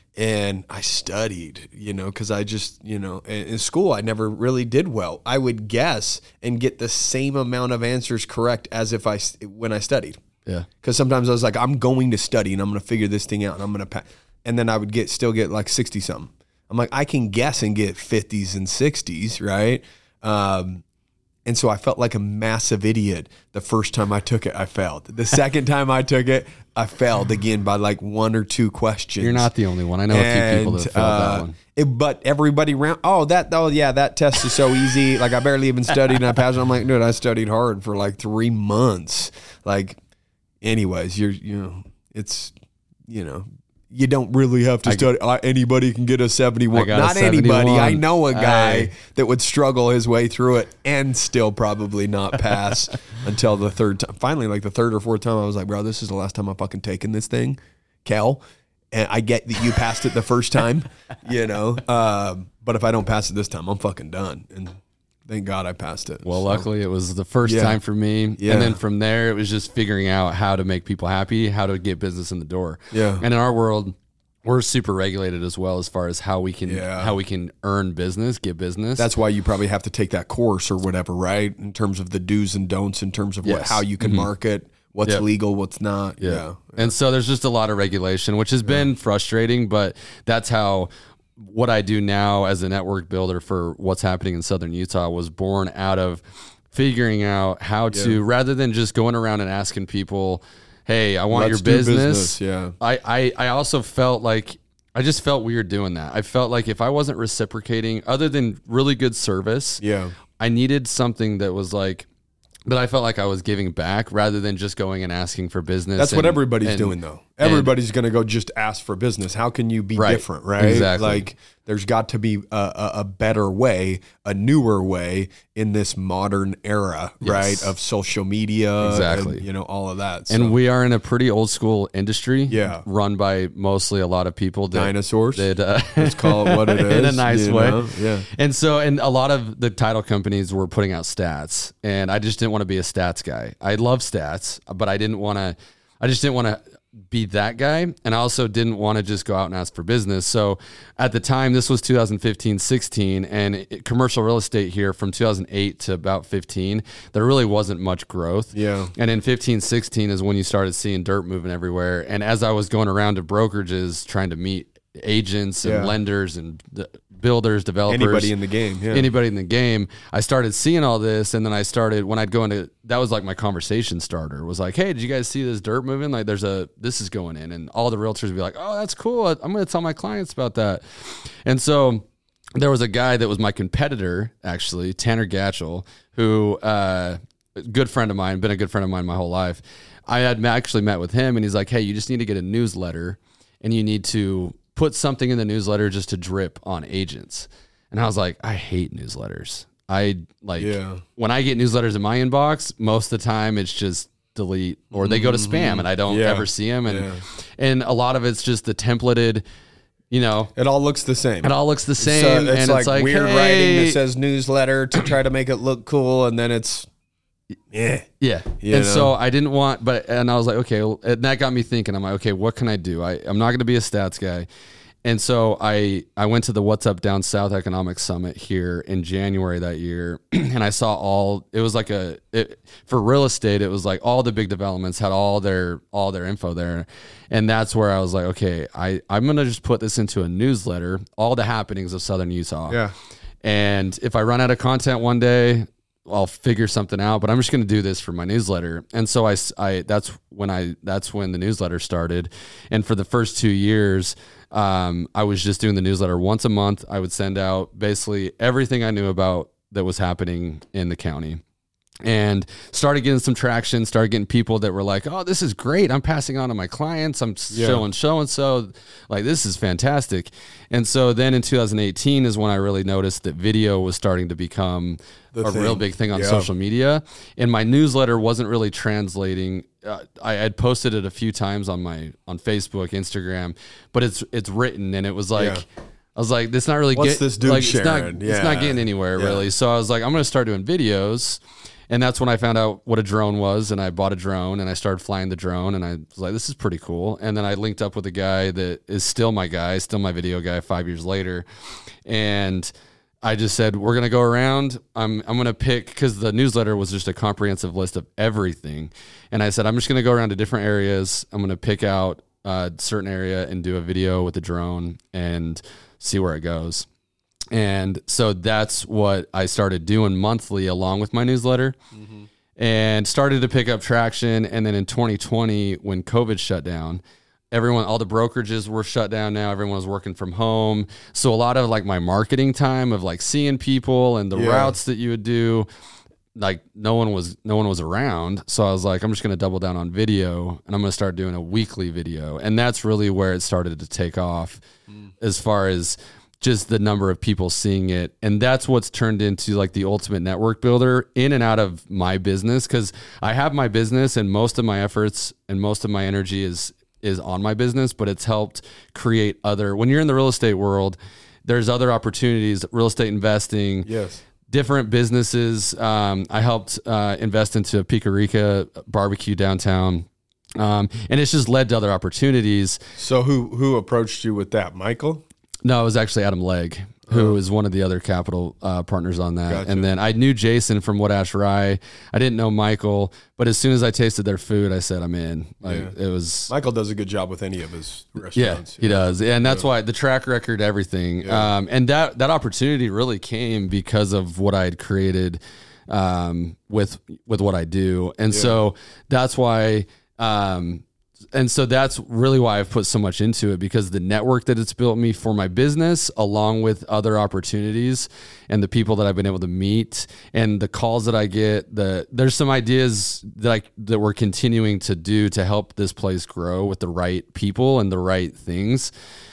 And I studied, you know, because I just, you know, in, in school I never really did well. I would guess and get the same amount of answers correct as if I when I studied. Yeah. Because sometimes I was like, I'm going to study and I'm going to figure this thing out and I'm going to pass. And then I would get still get like sixty something. I'm like, I can guess and get fifties and sixties, right? Um, And so I felt like a massive idiot the first time I took it. I failed. The second time I took it, I failed again by like one or two questions. You're not the only one. I know a few people that failed uh, that one. It, but everybody around, oh, that, oh yeah, that test is so easy. Like I barely even studied and I passed it. I'm like, dude, I studied hard for like three months. Like, anyways, you're, you know, it's, you know, you don't really have to I, study. Uh, anybody can get a seventy-one. Not Not a seventy-one. anybody. I know a guy I, that would struggle his way through it and still probably not pass until the third time. Finally, like the third or fourth time, I was like, bro, this is the last time I'm fucking taking this thing, Cal. And I get that you passed it the first time, you know. Um, but if I don't pass it this time, I'm fucking done. And thank God I passed it. Well, so. luckily it was the first Yeah. time for me. Yeah. And then from there, it was just figuring out how to make people happy, how to get business in the door. Yeah. And in our world, we're super regulated as well as far as how we can Yeah. how we can earn business, get business. That's why you probably have to take that course or whatever, right? In terms of the do's and don'ts, in terms of what, Yes. how you can Mhm. market, what's Yep. legal, what's not. Yeah. Yeah. And so there's just a lot of regulation, which has been frustrating, but that's how what I do now as a network builder for what's happening in Southern Utah was born out of figuring out how to, Yeah. rather than just going around and asking people, hey, I want Let's your do business. business, yeah. I, I, I also felt like, I just felt weird doing that. I felt like if I wasn't reciprocating, other than really good service, Yeah. I needed something that was like, that I felt like I was giving back rather than just going and asking for business. That's what and- everybody's and- doing, though. and- Everybody's going to go just ask for business. How can you be Right. different, right? Exactly. Like, there's got to be a, a, a better way, a newer way in this modern era, Yes. right? Of social media, Exactly. and, you know, all of that. And So, we are in a pretty old school industry, Yeah. run by mostly a lot of people that, dinosaurs. that uh, Let's call it what it is. in a nice you way. know? Yeah. And so, and a lot of the title companies were putting out stats, and I just didn't want to be a stats guy. I love stats, but I didn't want to, I just didn't want to be that guy. And I also didn't want to just go out and ask for business. So at the time, this was two thousand fifteen, sixteen, and it, commercial real estate here from two thousand eight to about fifteen, there really wasn't much growth. Yeah. And in fifteen, sixteen is when you started seeing dirt moving everywhere. And as I was going around to brokerages trying to meet agents and Yeah. lenders and d- builders, developers, Anybody in the game. Yeah. anybody in the game, I started seeing all this. And then I started, when I'd go into, that was like my conversation starter, was like, hey, did you guys see this dirt moving? Like there's a, this is going in, and all the realtors would be like, oh, that's cool. I'm going to tell my clients about that. And so there was a guy that was my competitor, actually, Tanner Gatchell, who, uh, good friend of mine, been a good friend of mine my whole life. I had actually met with him, and he's like, hey, you just need to get a newsletter, and you need to put something in the newsletter just to drip on agents. And I was like, I hate newsletters. I like Yeah. when I get newsletters in my inbox, most of the time it's just delete, or they go to spam and I don't Yeah. ever see them. And, Yeah. and a lot of it's just the templated, you know, It all looks the same. it all looks the So same. it's and like it's like, weird hey, writing that says newsletter to try to make it look cool, and then it's yeah. yeah. You and know? so I didn't want, but, and I was like, okay, well, and that got me thinking. I'm like, okay, what can I do? I, I'm not going to be a stats guy. And so I, I went to the What's Up Down South Economic Summit here in January that year. And I saw all, it was like a, it, for real estate, it was like all the big developments had all their, all their info there. And that's where I was like, okay, I, I'm going to just put this into a newsletter, all the happenings of Southern Utah. Yeah. And if I run out of content one day, I'll figure something out, but I'm just going to do this for my newsletter. And so I, I, that's when I, that's when the newsletter started. And for the first two years, um, I was just doing the newsletter once a month. I would send out basically everything I knew about that was happening in the county. and started getting some traction, started getting people that were like, oh, this is great. I'm passing on to my clients. I'm Yeah. showing so-and-so, like, this is fantastic. And so then in two thousand eighteen is when I really noticed that video was starting to become The a thing. real big thing on Yeah. social media. And my newsletter wasn't really translating. Uh, I had posted it a few times on my, on Facebook, Instagram, but it's, it's written, and it was like, Yeah. I was like, this not really What's get, this dude like, it's not, sharing? it's not Yeah. getting anywhere Yeah. really. So I was like, I'm going to start doing videos. And that's when I found out what a drone was, and I bought a drone, and I started flying the drone, and I was like, this is pretty cool. And then I linked up with a guy that is still my guy, still my video guy five years later. And I just said, we're going to go around. I'm, I'm going to pick, because the newsletter was just a comprehensive list of everything. And I said, I'm just going to go around to different areas. I'm going to pick out a certain area and do a video with the drone and see where it goes. And so that's what I started doing monthly along with my newsletter, mm-hmm. and started to pick up traction. And then in twenty twenty, when COVID shut down, everyone, all the brokerages were shut down now. Everyone was working from home. So a lot of like my marketing time of like seeing people and the Yeah. routes that you would do, like no one was, no one was around. So I was like, I'm just going to double down on video, and I'm going to start doing a weekly video. And that's really where it started to take off mm. as far as just the number of people seeing it. And that's what's turned into like the ultimate network builder in and out of my business. Cause I have my business, and most of my efforts and most of my energy is, is on my business, but it's helped create other, when you're in the real estate world, there's other opportunities, real estate investing, Yes. different businesses. Um, I helped uh, invest into a Pico Rica barbecue downtown. Um, and it's just led to other opportunities. So who who approached you with that? Michael? No, it was actually Adam Legg, who is one of the other capital uh, partners on that. Gotcha. And then I knew Jason from Wood Ash Rye. I didn't know Michael, but as soon as I tasted their food, I said, I'm in. Like Yeah. it was, Michael does a good job with any of his yeah, restaurants. he does. And that's why the track record, everything. Yeah. Um, and that, that opportunity really came because of what I had created um, with, with what I do. And so that's why, um, and so that's really why I've put so much into it, because the network that it's built me for my business, along with other opportunities and the people that I've been able to meet and the calls that I get, the there's some ideas that I, that we're continuing to do to help this place grow with the right people and the right things.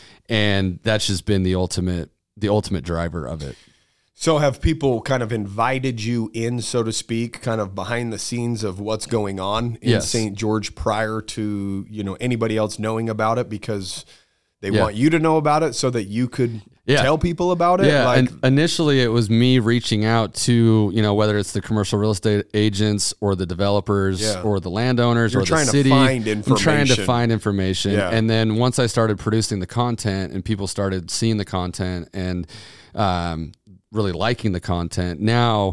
And that's just been the ultimate, the ultimate driver of it. So have people kind of invited you in, so to speak, kind of behind the scenes of what's going on in Yes. Saint George prior to, you know, anybody else knowing about it, because they Yeah. want you to know about it so that you could Yeah. tell people about it? Yeah, Like, and initially it was me reaching out to, you know, whether it's the commercial real estate agents or the developers Yeah. or the landowners You're or the trying to city. find I'm trying to information. find information. Yeah. And then once I started producing the content and people started seeing the content and um, really liking the content, now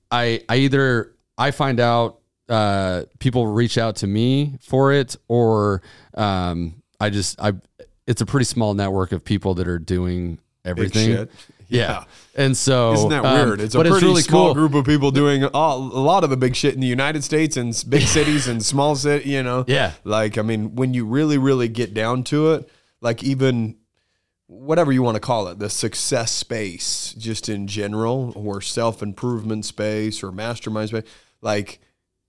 I I either I find out uh, people reach out to me for it, or um, I just I it's a pretty small network of people that are doing everything. shit. Yeah. And so isn't that um, weird? It's a but pretty really small cool. group of people doing all, a lot of the big shit in the United States and s- big cities and small city, you know? Yeah. Like, I mean, when you really, really get down to it, like even whatever you want to call it, the success space just in general, or self-improvement space or mastermind space, like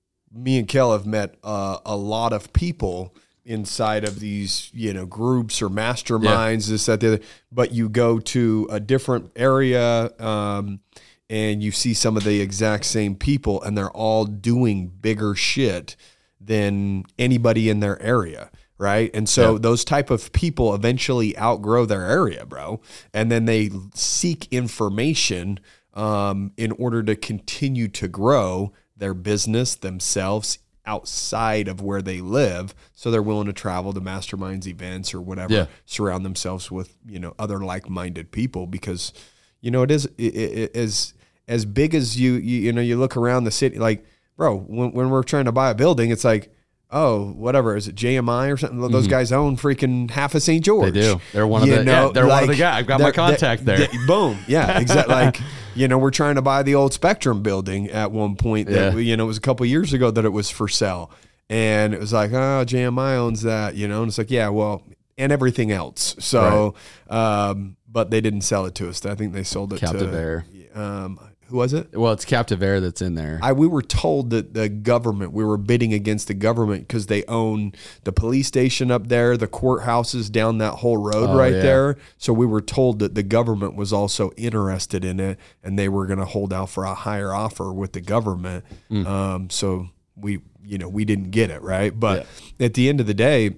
me and Kel have met uh, a lot of people inside of these, you know, groups or masterminds, this, that, the other, but you go to a different area um, and you see some of the exact same people, and they're all doing bigger shit than anybody in their area. Right. And so Yeah. those type of people eventually outgrow their area, bro. And then they seek information um, in order to continue to grow their business themselves outside of where they live. So they're willing to travel to masterminds, events, or whatever, Yeah. surround themselves with, you know, other like-minded people, because, you know, it is it, it is as big as you, you, you know, you look around the city, like, bro, when, when we're trying to buy a building, it's like, oh, whatever, is it J M I or something? Those guys own freaking half of Saint George. They do. They're one of You the- know, yeah, they're one of the like, guys. I've got my they're- contact they- there. they- boom. Yeah, exactly. Like, you know, we're trying to buy the old Spectrum building at one point. That, Yeah. you know, it was a couple of years ago that it was for sale. And it was like, oh, J M I owns that, you know? And it's like, yeah, well, and everything else. So, um, but they didn't sell it to us. I think they sold it Captive to Air. Um, Who was it? Well, it's Captive Air that's in there. I we were told that the government, we were bidding against the government because they own the police station up there, the courthouses down that whole road Oh, right yeah. there. So we were told that the government was also interested in it, and they were going to hold out for a higher offer with the government. Mm. Um, so we, you know, we didn't get it, right? But at the end of the day,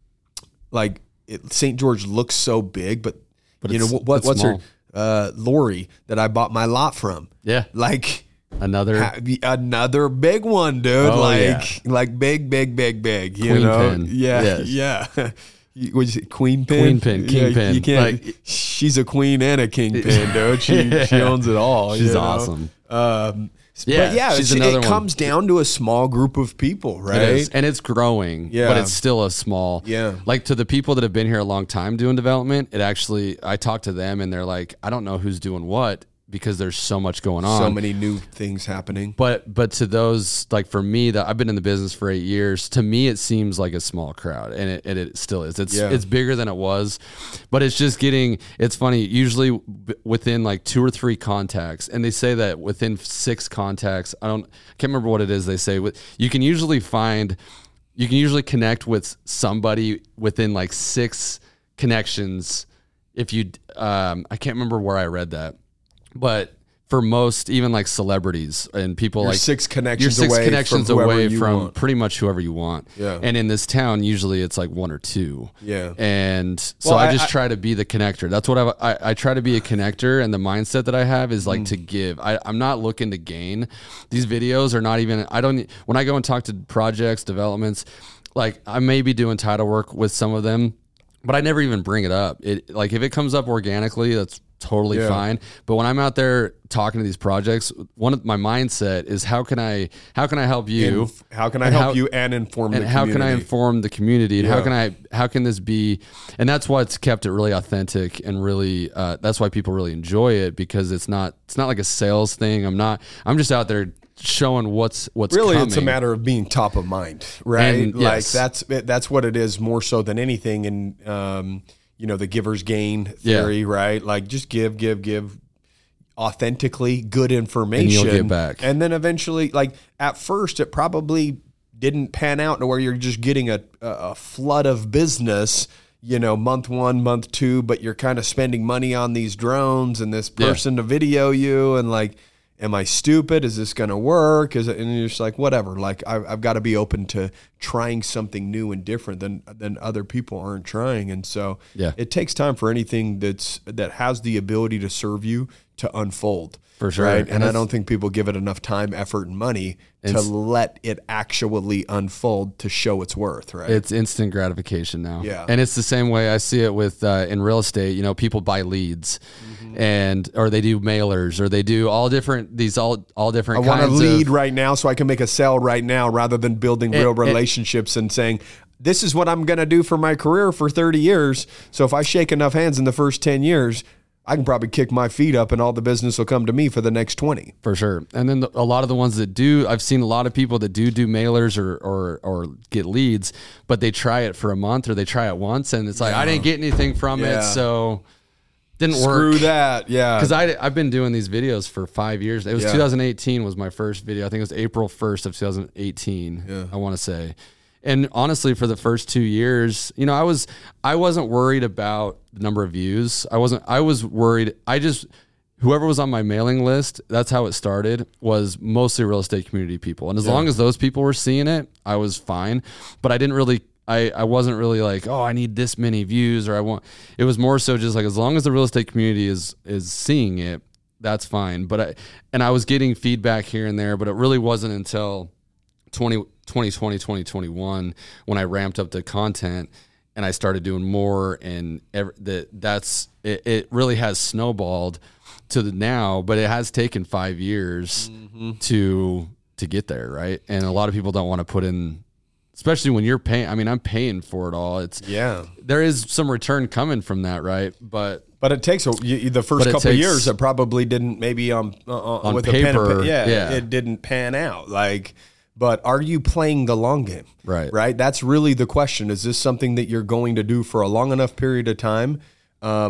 like it, Saint George looks so big, but, But you know it's- what? what it's what's small. her? Uh, Lori that I bought my lot from. Yeah. Like. Another Ha- another big one, dude. Oh, like, yeah. like big, big, big, big. You Queen know, pin. yeah, Yes. yeah. You- What'd you say? Queen pin, Queen pin, king Yeah, pin. You can't. Like- she's a queen and a king pin, dude. She Yeah. she owns it all. She's you know? awesome. Um, Yeah, but yeah, she's it's- another it one. comes down to a small group of people, right? It is, and it's growing, Yeah. but it's still a small. Yeah. Like to the people that have been here a long time doing development, it actually, I talk to them and they're like, I don't know who's doing what because there's so much going on. So many new things happening. But but to those, like for me, that I've been in the business for eight years, to me it seems like a small crowd, and it, and it still is. It's Yeah. it's bigger than it was, but it's just getting. It's funny. Usually w- within like two or three contacts, and they say that within six contacts, I don't, I can't remember what it is. They say with you can usually find, you can usually connect with somebody within like six connections. If you, um, I can't remember where I read that. But for most, even like celebrities and people You're like six connections you're six away connections from whoever away you from want. pretty much whoever you want. Yeah. And in this town, usually it's like one or two. Yeah. And so Well, I I- just I- try to be the connector. That's what I've, I I try to be a connector, and the mindset that I have is like Mm. to give. I, I'm not looking to gain. These videos are not even. I don't. When I go and talk to projects, developments, like I may be doing title work with some of them, but I never even bring it up. It like if it comes up organically, that's totally Yeah. fine. But when I'm out there talking to these projects, one of my mindset is how can I how can I help you? Inf- how can I And help how- you and inform and the how community? can I inform the community? And how Yeah. can I how can this be? And that's what's kept it really authentic and really uh, that's why people really enjoy it, because it's not it's not like a sales thing. I'm not I'm just out there showing what's what's Really, coming. it's a matter of being top of mind, right? And, like yes. that's that's what it is more so than anything. And um, you know, the giver's gain theory, Yeah. right? Like just give, give, give authentically good information, get back. and then eventually, like at first, it probably didn't pan out to where you're just getting a a a flood of business. You know, month one, month two, but you're kind of spending money on these drones and this Yeah. person to video you, and like, am I stupid? Is this going to work? Is it, and you're just like, whatever. Like, I've, I've got to be open to trying something new and different than than other people aren't trying. And so, Yeah. it takes time for anything that's that has the ability to serve you to unfold. For sure. Right? And And, I that's- don't think people give it enough time, effort, and money to It's- let it actually unfold to show its worth. Right? It's instant gratification now. Yeah. And it's the same way I see it with uh, in real estate. You know, people buy leads, Mm-hmm. and or they do mailers, or they do all different these all all I different want to kinds lead of, right now so I can make a sale right now rather than building real and- relationships and saying, this is what I'm going to do for my career for thirty years. So if I shake enough hands in the first ten years, I can probably kick my feet up and all the business will come to me for the next twenty. for sure. And then the, a lot of the ones that do, I've seen a lot of people that do do mailers or or or get leads, but they try it for a month or they try it once, and it's like I didn't get anything from Yeah. it, so didn't Screw work. that. Yeah. Because I I've been doing these videos for five years. It was Yeah. two thousand eighteen was my first video. I think it was April first of two thousand eighteen. Yeah. I want to say. And honestly, for the first two years, you know, I was I wasn't worried about the number of views. I wasn't. I was worried. I just whoever was on my mailing list. That's how it started. Was mostly real estate community people, and as long as those people were seeing it, I was fine. But I didn't really. I, I wasn't really like, oh, I need this many views, or I want. It was more so just like as long as the real estate community is is seeing it, that's fine. But I and I was getting feedback here and there, but it really wasn't until twenty twenty, twenty twenty-one when I ramped up the content and I started doing more, and ever, that that's it, it really has snowballed to the now, but it has taken five years Mm-hmm. to to get there, right? And a lot of people don't want to put in, especially when you're paying. I mean, I'm paying for it all. It's Yeah. there is some return coming from that, right? But But it takes a, you, the first But it couple of takes- years. It probably didn't. Maybe on, uh, On with a pen and paper, pa- yeah, yeah. it didn't pan out. Like, but are you playing the long game? Right. Right. That's really the question. Is this something that you're going to do for a long enough period of time? Um,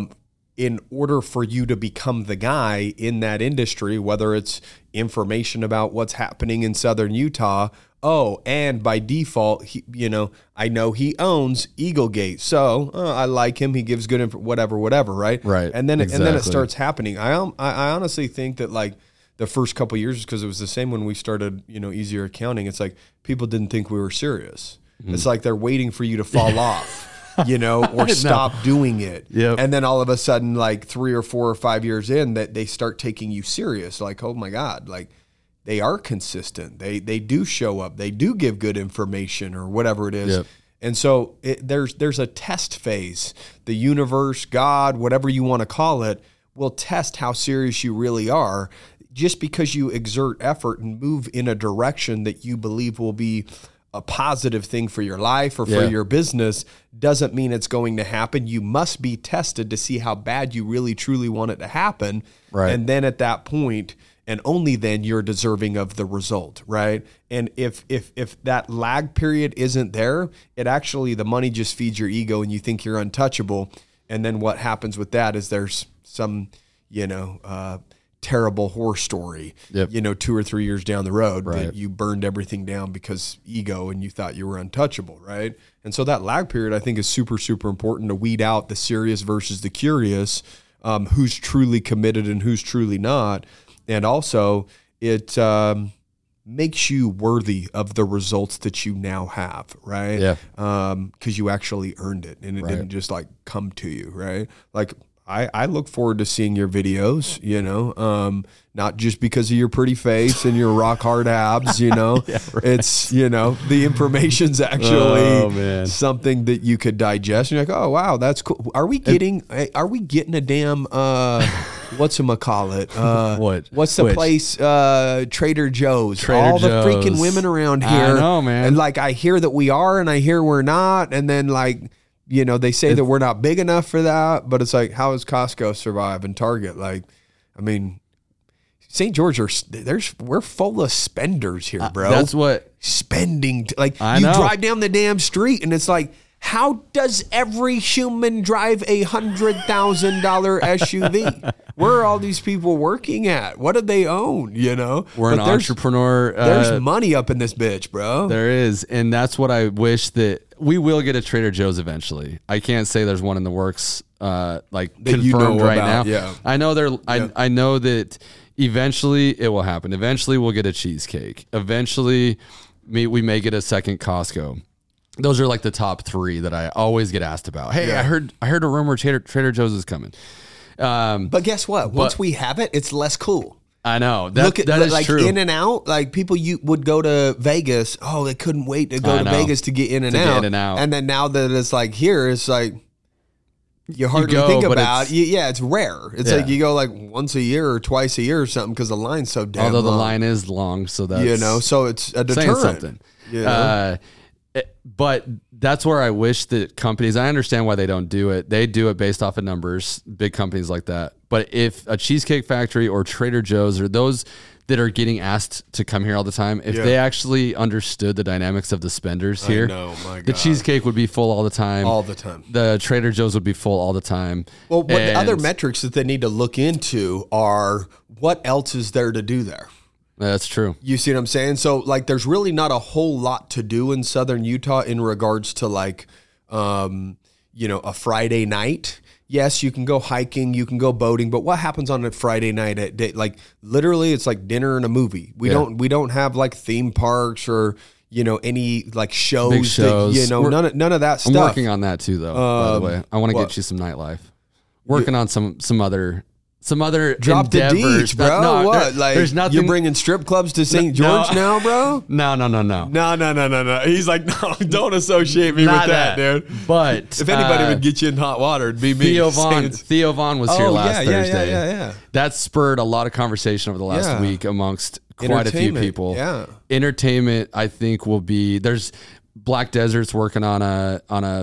in order for you to become the guy in that industry, whether it's information about what's happening in Southern Utah, oh, and by default, he, you know, I know he owns Eaglegate, so uh, I like him. He gives good info, whatever, whatever, right? Right. And then, exactly. and then it starts happening. I, um, I, I honestly think that like the first couple of years, because it was the same when we started, you know, Easier Accounting. It's like people didn't think we were serious. Mm. It's like they're waiting for you to fall off. You know, or stop doing it. Yep. And then all of a sudden, like three or four or five years in, that they start taking you serious. Like, oh my God, like they are consistent. They they do show up. They do give good information or whatever it is. Yep. And so it, there's there's a test phase. The universe, God, whatever you want to call it, will test how serious you really are. Just because you exert effort and move in a direction that you believe will be a positive thing for your life or for yeah. your business doesn't mean it's going to happen. You must be tested to see how bad you really truly want it to happen. Right. And then at that point, and only then, you're deserving of the result, right? And if if if that lag period isn't there, it actually, the money just feeds your ego and you think you're untouchable. And then what happens with that is there's some, you know, uh, terrible horror story, yep. you know, two or three years down the road right. that you burned everything down because ego and you thought you were untouchable, right? And so that lag period, I think, is super, super important to weed out the serious versus the curious, um, who's truly committed and who's truly not. And also it um, makes you worthy of the results that you now have, right? Yeah. Um, because you actually earned it and it right. didn't just like come to you, right? Like, I, I look forward to seeing your videos, you know, um, not just because of your pretty face and your rock hard abs, you know, yeah, right. It's, you know, the information's actually oh, something that you could digest. And you're like, oh, wow, that's cool. Are we getting, are we getting a damn, uh, whatchamacallit? Uh, what? What's the Which? place? Uh, Trader Joe's. Trader All Joe's. the freaking women around here. I know, man. And like, I hear that we are and I hear we're not. And then like, you know, they say that we're not big enough for that, but it's like, how does Costco survive and Target? Like, I mean, Saint George, are there's we're full of spenders here, bro. Uh, that's what spending. Like, I you know. drive down the damn street, and it's like, how does every human drive a hundred thousand dollar S U V? Where are all these people working at? What do they own? You know, we're but an there's, entrepreneur. Uh, There's money up in this bitch, bro. There is, and that's what I wish that. We will get a Trader Joe's eventually. I can't say there's one in the works, uh, like that confirmed you know right about, now. Yeah. I know there. I Yeah. I know that eventually it will happen. Eventually we'll get a cheesecake. Eventually, me we may get a second Costco. Those are like the top three that I always get asked about. Hey, Yeah. I heard I heard a rumor Trader Trader Joe's is coming. Um, But guess what? Once but- we have it, it's less cool. I know that Look at that is like true. In and Out. Like people, you would go to Vegas. Oh, they couldn't wait to go I to know. Vegas to get In and To get Out. In-N-Out. And then now that it's like here, it's like you hardly go, think but about. it's- You, yeah, it's rare. It's Yeah. like you go like once a year or twice a year or something because the line's so damn Although the long. line is long, so that's you know, so it's a saying deterrent. something. You know? Uh, it- but that's where I wish that companies, I understand why they don't do it. They do it based off of numbers, big companies like that. But if a Cheesecake Factory or Trader Joe's or those that are getting asked to come here all the time, if Yeah. they actually understood the dynamics of the spenders here, know, my the God. Cheesecake would be full all the time. All the time. The Trader Joe's would be full all the time. Well, what the And other metrics that they need to look into are what else is there to do there. That's true. You see what I'm saying? So like there's really not a whole lot to do in Southern Utah in regards to like um, you know, a Friday night. Yes, you can go hiking, you can go boating, but what happens on a Friday night at day? Like literally it's like dinner and a movie. We Yeah. don't we don't have like theme parks or you know any like shows, Big shows. That, you know, We're- none of, none of that I'm stuff. working on that too, though. by the Um, way, I want to what? get you some nightlife. Working on some some other some other Drop the endeavors. Deej, bro. No, what? there- like there's nothing. you're bringing strip clubs to Saint No. George now, bro? no, no, no, no. No, no, no, no, no. He's like, no, don't associate me Not with that, dude. But If anybody uh, would get you in hot water, it'd be me. Theo Vaughn, Saying- Theo Vaughn was here Oh, last yeah, yeah, Thursday. yeah, yeah, yeah. That spurred a lot of conversation over the last Yeah. week amongst quite a few Entertainment, people. yeah. Entertainment, I think, will be there's Black Desert's working on a on a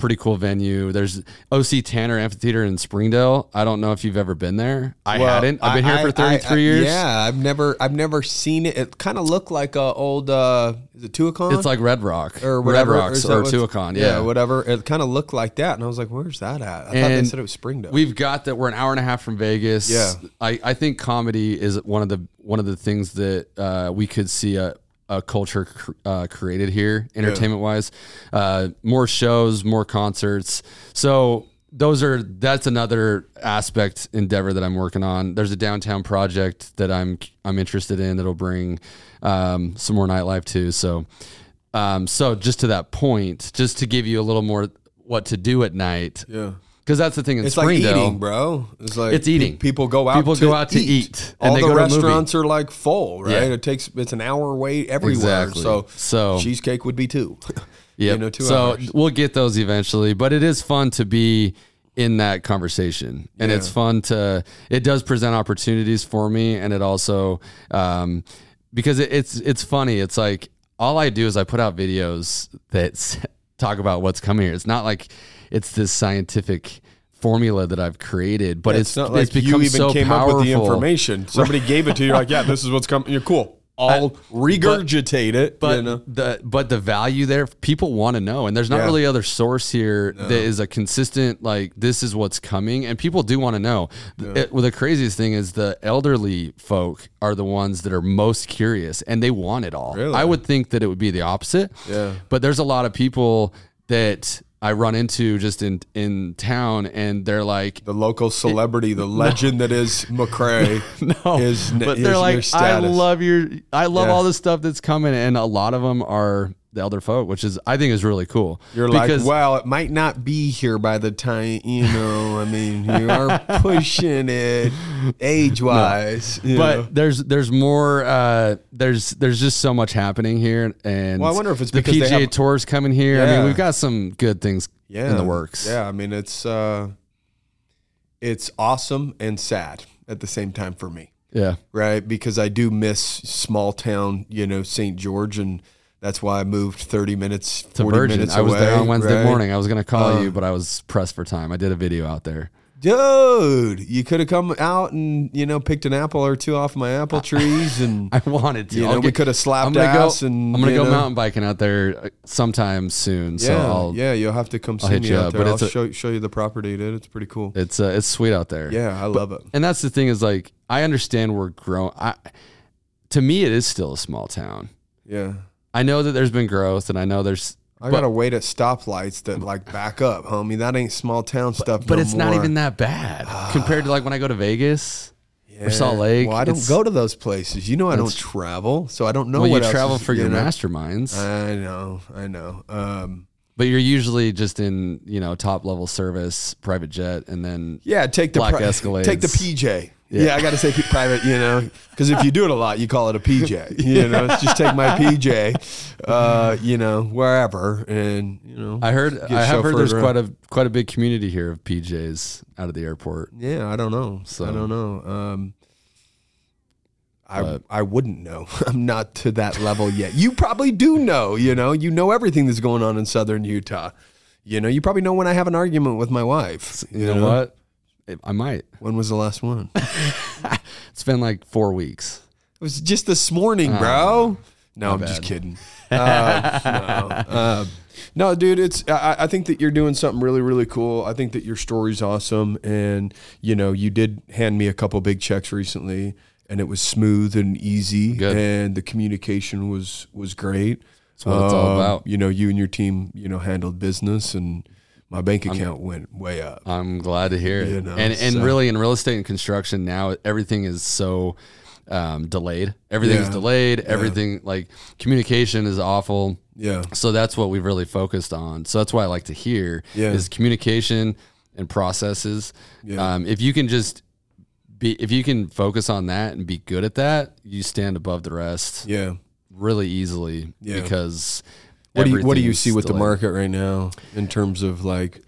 pretty cool venue. There's O C Tanner Amphitheater in Springdale. I don't know if you've ever been there. I Well, hadn't. I've been I- here for I- thirty-three I- years. Yeah, I've never, I've never seen it. It kind of looked like a old, uh, is it Tuacahn? It's like Red Rock or whatever, Red Rocks is that or what's- Tuacahn. Yeah. whatever. It kind of looked like that, and I was like, "Where's that at?" I thought they And said it was Springdale. We've got that. We're an hour and a half from Vegas. Yeah. I, I think comedy is one of the one of the things that uh, we could see a, a culture cr- uh, created here, entertainment wise. Uh, more shows, more concerts. So those are that's another aspect endeavor that I'm working on. There's a downtown project that I'm I'm interested in that'll bring um, some more nightlife too. So um, so just to that point, just to give you a little more what to do at night. yeah. Because that's the thing in It's like Springdale. eating, bro. It's like It's eating. pe- People go out. People to go out to eat. eat, and All they the go to a movie. restaurants are like full, right? Yeah. It takes it's an hour wait everywhere. Exactly. So, So- cheesecake would be two. Yeah, you know, two so hours. we'll get those eventually, but it is fun to be in that conversation, and Yeah. it's fun to. It does present opportunities for me, and it also um, because it, it's it's funny. It's like all I do is I put out videos that s- talk about what's coming here. It's not like it's this scientific formula that I've created, but Yeah, it's, not like it's become you even so came powerful. up with the information. Somebody gave it to you. You're like, yeah, this is what's coming. You're cool. I'll regurgitate it. But you know? the but the value there, people want to know, and there's not Yeah. really other source here that is a consistent like this is what's coming, and people do want to know. It- well, the craziest thing is the elderly folk are the ones that are most curious, and they want it all. Really? I would think that it would be the opposite. Yeah. But there's a lot of people that I run into just in in town, and they're like, The local celebrity, the legend that is McCrae. no, is, but is they're your like, I status. love your, I love Yeah. all the stuff that's coming, and a lot of them are the elder folk, which is I think is really cool. You're Because- like, well, it might not be here by the time, you know, I mean, you are pushing it age wise. but there's there's more uh, there's there's just so much happening here, and Well, I wonder if it's the because P they G A have- Tour's coming here. I Yeah. mean, we've got some good things yeah. in the works. Yeah, I mean, it's uh, it's awesome and sad at the same time for me, yeah. right? Because I do miss small town, you know, Saint George, and that's why I moved thirty minutes, To forty Virgin. minutes I was away, there on Wednesday right? morning. I was gonna call Uh, you, but I was pressed for time. I did a video out there. Dude, you could have come out and, you know, picked an apple or two off my apple trees, and I wanted to. you know, I'll we get- could have slapped I'm gonna ass go, and I'm gonna you go know, mountain biking out there uh, sometime soon. So Yeah, I'll, yeah, you'll have to come I'll see hit me you out up, there. but I'll it's a- show show you the property, dude. It's pretty cool. it's uh, it's sweet out there. Yeah, I love it. And that's the thing is like I understand we're growing. I, to me, it is still a small town. Yeah. I know that there's been growth, and I know there's. I but, gotta wait at stoplights that like back up, homie. That ain't small town stuff. but no it's not more. even that bad compared to like when I go to Vegas or Salt Lake. Well, I don't It's- go to those places. You know, I don't That's- travel, so I don't know Well, what you else travel is, for you your know? masterminds, I know, I know. Um, but you're usually just in you know top level service, private jet, and then yeah, take the Black pri- Escalades. take the P J. Yeah, Yeah. I got to say private, you know, because if you do it a lot, you call it a P J. You know, it's just take my P J, uh, you know, wherever, and you know. I heard get I have heard there's chauffeured quite around. a quite a big community here of P Js out of the airport. Yeah, I don't know. So- I don't know. Um, I But- I wouldn't know. I'm not to that level yet. You probably do know. You know, you know everything that's going on in Southern Utah. You know, you probably know when I have an argument with my wife. You know what? I might. When was the last one? It It's been like four weeks. was just this morning, bro. No, my I'm just bad. kidding. Uh, no. Uh, no, dude, it's. I, I think that you're doing something really, really cool. I think that your story's awesome, and you know, you did hand me a couple big checks recently, and it was smooth and easy, Good. and the communication was was great. That's what it's all Um, about. You know, you and your team, you know, handled business, and my bank account went way up. I'm glad to hear it. You know, and and so- really in real estate and construction now, everything is so um, delayed. Everything's Yeah. delayed. Everything like communication is awful. Yeah, So that's what we've really focused on. So that's why I like to hear Yeah. is communication and processes. Yeah. Um, if you can just be, if you can focus on that and be good at that, you stand above the rest yeah. really easily. Yeah. Because What do you What do you everything's see with the delayed. market right now in terms of like,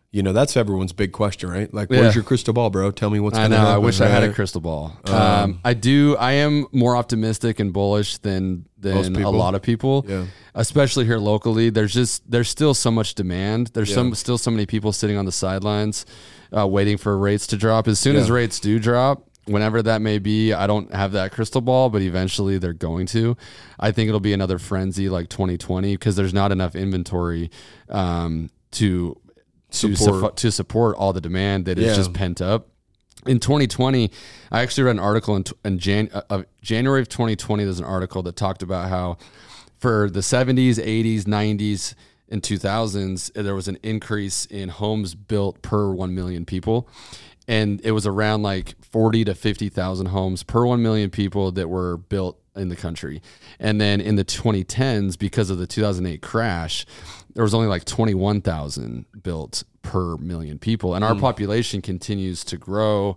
You know, that's everyone's big question, right? Like, Yeah. where's your crystal ball, bro? Tell me what's I going to know. happen. I wish I had a right? crystal ball. Um, I do. I am more optimistic and bullish than Most than a people. lot of people, Yeah. especially here locally. There's just there's still so much demand. There's Yeah. some still so many people sitting on the sidelines, uh, waiting for rates to drop. As soon as Yeah. rates do drop, whenever that may be, I don't have that crystal ball, but eventually they're going to. I think it'll be another frenzy like twenty twenty because there's not enough inventory um, to. To Support. support. to support all the demand that is Yeah. just pent up. In twenty twenty, I actually read an article in, in Jan, uh, of January of twenty twenty. There's an article that talked about how for the seventies, eighties, nineties, and two thousands, there was an increase in homes built per one million people. And it was around like forty to fifty thousand homes per one million people that were built in the country. And then in the twenty tens, because of the two thousand eight crash, there was only like twenty-one thousand built per million people. And our Mm. population continues to grow.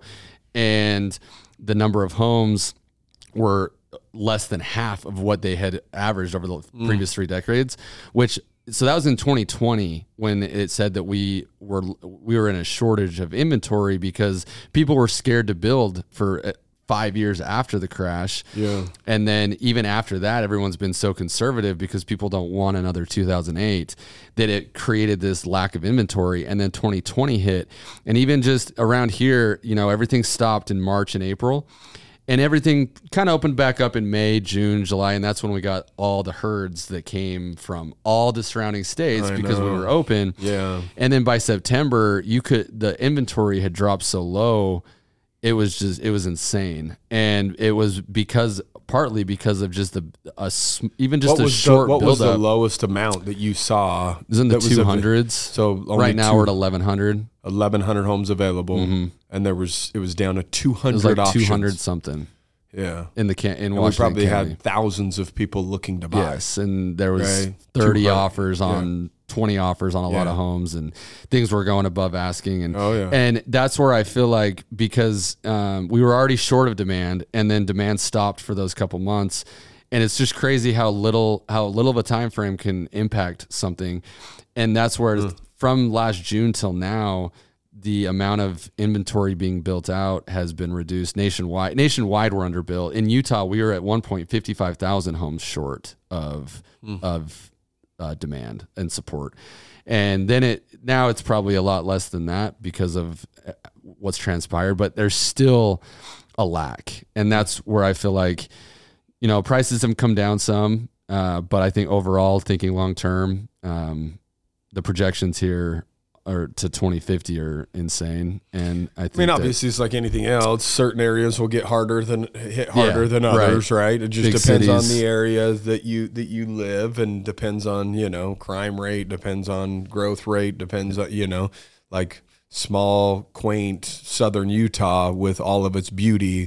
And the number of homes were less than half of what they had averaged over the Mm. previous three decades, which so that was in twenty twenty when it said that we were we were in a shortage of inventory because people were scared to build for uh, five years after the crash. Yeah. And then even after that, everyone's been so conservative because people don't want another two thousand eight that it created this lack of inventory. And then twenty twenty hit. And even just around here, you know, everything stopped in March and April. And everything kind of opened back up in May, June, July, and that's when we got all the herds that came from all the surrounding states I because we know. were open. Yeah. And then by September, you could the inventory had dropped so low, it was just it was insane, and it was because partly because of just the a, s- even just What a was short the, what was the buildup. lowest amount that you saw? It was in the that was two av- hundreds. So only right now two- we're at eleven hundred. eleven hundred homes available, and there was it was down to two It hundred was like options. two hundred something Yeah, in the can in and we Washington probably County. had thousands of people looking to buy. Yes, and there was Right. thirty two hundred, offers on twenty offers on a lot Yeah. of homes, and things were going above asking. And Oh, yeah. and that's where I feel like because um, we were already short of demand, and then demand stopped for those couple months, and it's just crazy how little how little of a time frame can impact something, and that's where Mm. from last June till now, the amount of inventory being built out has been reduced nationwide. Nationwide, we're underbuilt. In Utah, we were at one point five five thousand homes short of of uh, demand and support, and then it now it's probably a lot less than that because of uh, what's transpired. But there's still a lack, and that's where I feel like you know prices have come down some, uh, but I think overall, thinking long term, um, the projections here or to twenty fifty are insane. And I think I mean, that obviously, it's like anything else. Certain areas will get harder than hit harder Yeah, than others, right? It just Big depends on cities. the area that you that you live, and depends on you know crime rate, depends on growth rate, depends on you know like small, quaint southern Utah with all of its beauty.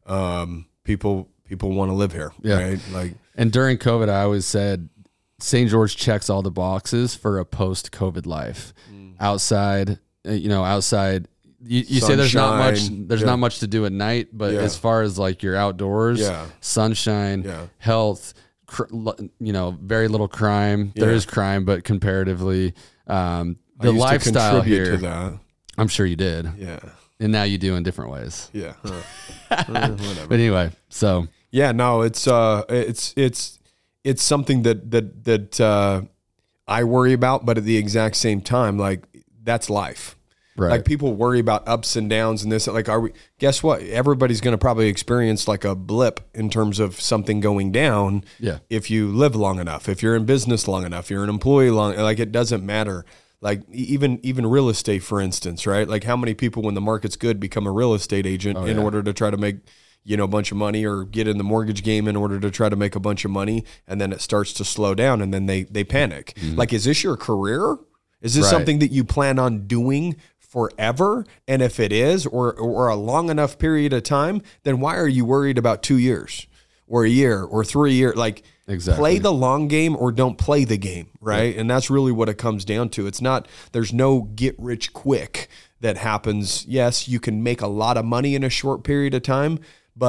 Um, people people want to live here, Yeah. right? Like and during COVID, I always said Saint George checks all the boxes for a post COVID life. Outside, uh, you know, outside, you, you say there's not much, Sunshine. there's Yeah. not much to do at night, but Yeah. as far as like your outdoors, Yeah. sunshine, Yeah. health, cr- l- you know, very little crime. There Yeah. is crime, but comparatively, um, I the used to lifestyle contribute here, to that. I'm sure you did. Yeah, And now you do in different ways. yeah. Uh, whatever. But anyway, so Yeah, no, it's uh, it's it's it's something that that that uh, I worry about, but at the exact same time, like that's life. right. Like people worry about ups and downs and this. Like, are we? Guess what? Everybody's going to probably experience like a blip in terms of something going down. Yeah. If you live long enough, if you're in business long enough, you're an employee long. Like it doesn't matter. Like e- even even real estate, for instance, right? Like how many people, when the market's good, become a real estate agent in yeah. order to try to make you know a bunch of money, or get in the mortgage game in order to try to make a bunch of money, and then it starts to slow down, and then they they panic. Like, is this your career? Is this Right. something that you plan on doing forever? And if it is, or or a long enough period of time, then why are you worried about two years or a year or three years? Like, Exactly. play the long game or don't play the game, right? And that's really what it comes down to. It's not, there's no get rich quick that happens. Yes, you can make a lot of money in a short period of time, but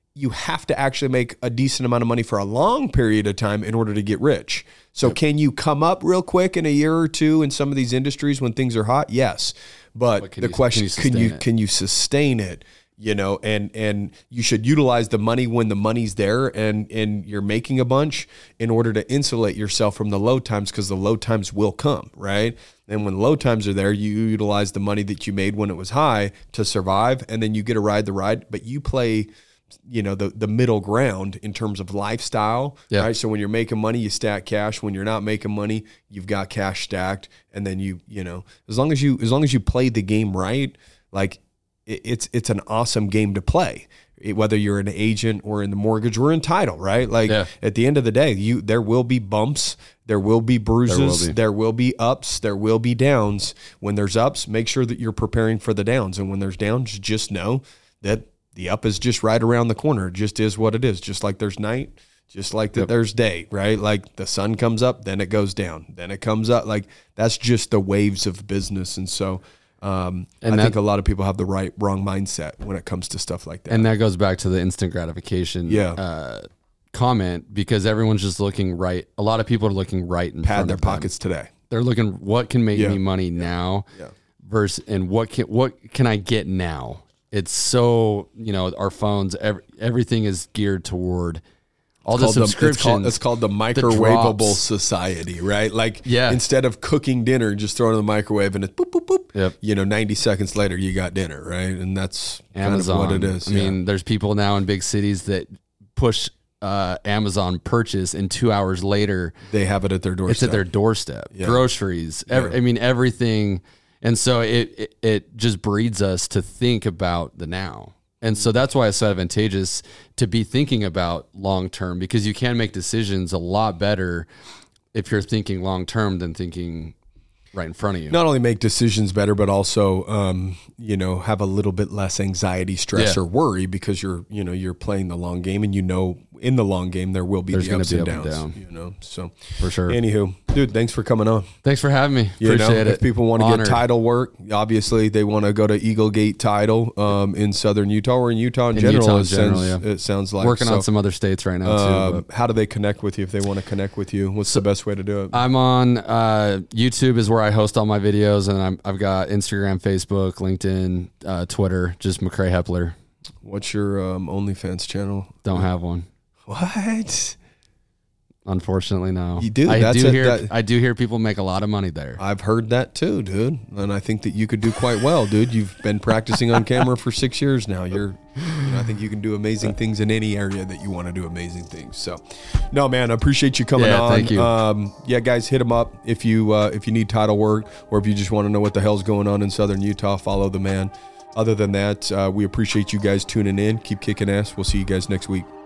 you have to actually make a decent amount of money for a long period of time in order to get rich. So yep. can you come up real quick in a year or two in some of these industries when things are hot? Yes. But, but the you, question is, can you, can you sustain it? You know, and, and you should utilize the money when the money's there and, and you're making a bunch in order to insulate yourself from the low times, because the low times will come, right? And when low times are there, you utilize the money that you made when it was high to survive, and then you get to ride the ride, but you play, you know, the, the middle ground in terms of lifestyle, yeah. right? So when you're making money, you stack cash. When you're not making money, you've got cash stacked. And then you, you know, as long as you, as long as you play the game right, like it, it's, it's an awesome game to play, it, whether you're an agent or in the mortgage or in title, right? Like yeah. at the end of the day, you, there will be bumps, there will be bruises, there will be. there will be ups, there will be downs. When there's ups, make sure that you're preparing for the downs. And when there's downs, just know that the up is just right around the corner. It just is what it is. Just like there's night, just like that yep. there's day, right? Like the sun comes up, then it goes down, then it comes up. Like that's just the waves of business. And so um, and I that, think a lot of people have the right, wrong mindset when it comes to stuff like that. And that goes back to the instant gratification yeah. uh, comment, because everyone's just looking right. A lot of people are looking right in Pad front their of them. pockets today. They're looking, what can make yeah. me money yeah. now yeah. versus, and what can, what can I get now? It's so, you know, our phones, every, everything is geared toward all the subscriptions. It's called, it's called the microwavable society, right? Like yeah. instead of cooking dinner, just throw it in the microwave and it's boop, boop, boop. Yep. You know, ninety seconds later, you got dinner, right? And that's Amazon. kind of what it is. I yeah. mean, there's people now in big cities that push uh, Amazon purchase, and two hours later, they have it at their doorstep. It's at their doorstep. Yeah. Groceries, every, yeah. I mean, everything. And so it, it it just breeds us to think about the now. And so that's why it's so advantageous to be thinking about long term, because you can make decisions a lot better if you're thinking long term than thinking right in front of you. Not only make decisions better, but also um, you know, have a little bit less anxiety, stress, yeah. or worry, because you're you know you're playing the long game, and you know in the long game there will be There's the ups be and up downs. And down. You know, so for sure. Anywho, dude, thanks for coming on. Thanks for having me. You Appreciate know, it. If people want to Honored. get title work, obviously they want to go to Eagle Gate Title um, in Southern Utah, or in Utah in, in general. Utah in it, general sounds, yeah. it sounds like working so, on some other states right now uh, too. How do they connect with you if they want to connect with you? What's so, the best way to do it? I'm on uh, YouTube is where I host all my videos, and I'm, I've got Instagram, Facebook, LinkedIn, uh, Twitter, just McCray Hepler. What's your um, OnlyFans channel? Don't have one. What? Unfortunately, no. You do. I That's do a, hear. that, I do hear people make a lot of money there. I've heard that too, dude, and I think that you could do quite well, dude. You've been practicing on camera for six years now. You're, you know, I think you can do amazing things in any area that you want to do amazing things. So, no, man, I appreciate you coming yeah, on. Thank you. Um, yeah, guys, hit them up if you uh, if you need title work, or if you just want to know what the hell's going on in Southern Utah. Follow the man. Other than that, uh, we appreciate you guys tuning in. Keep kicking ass. We'll see you guys next week.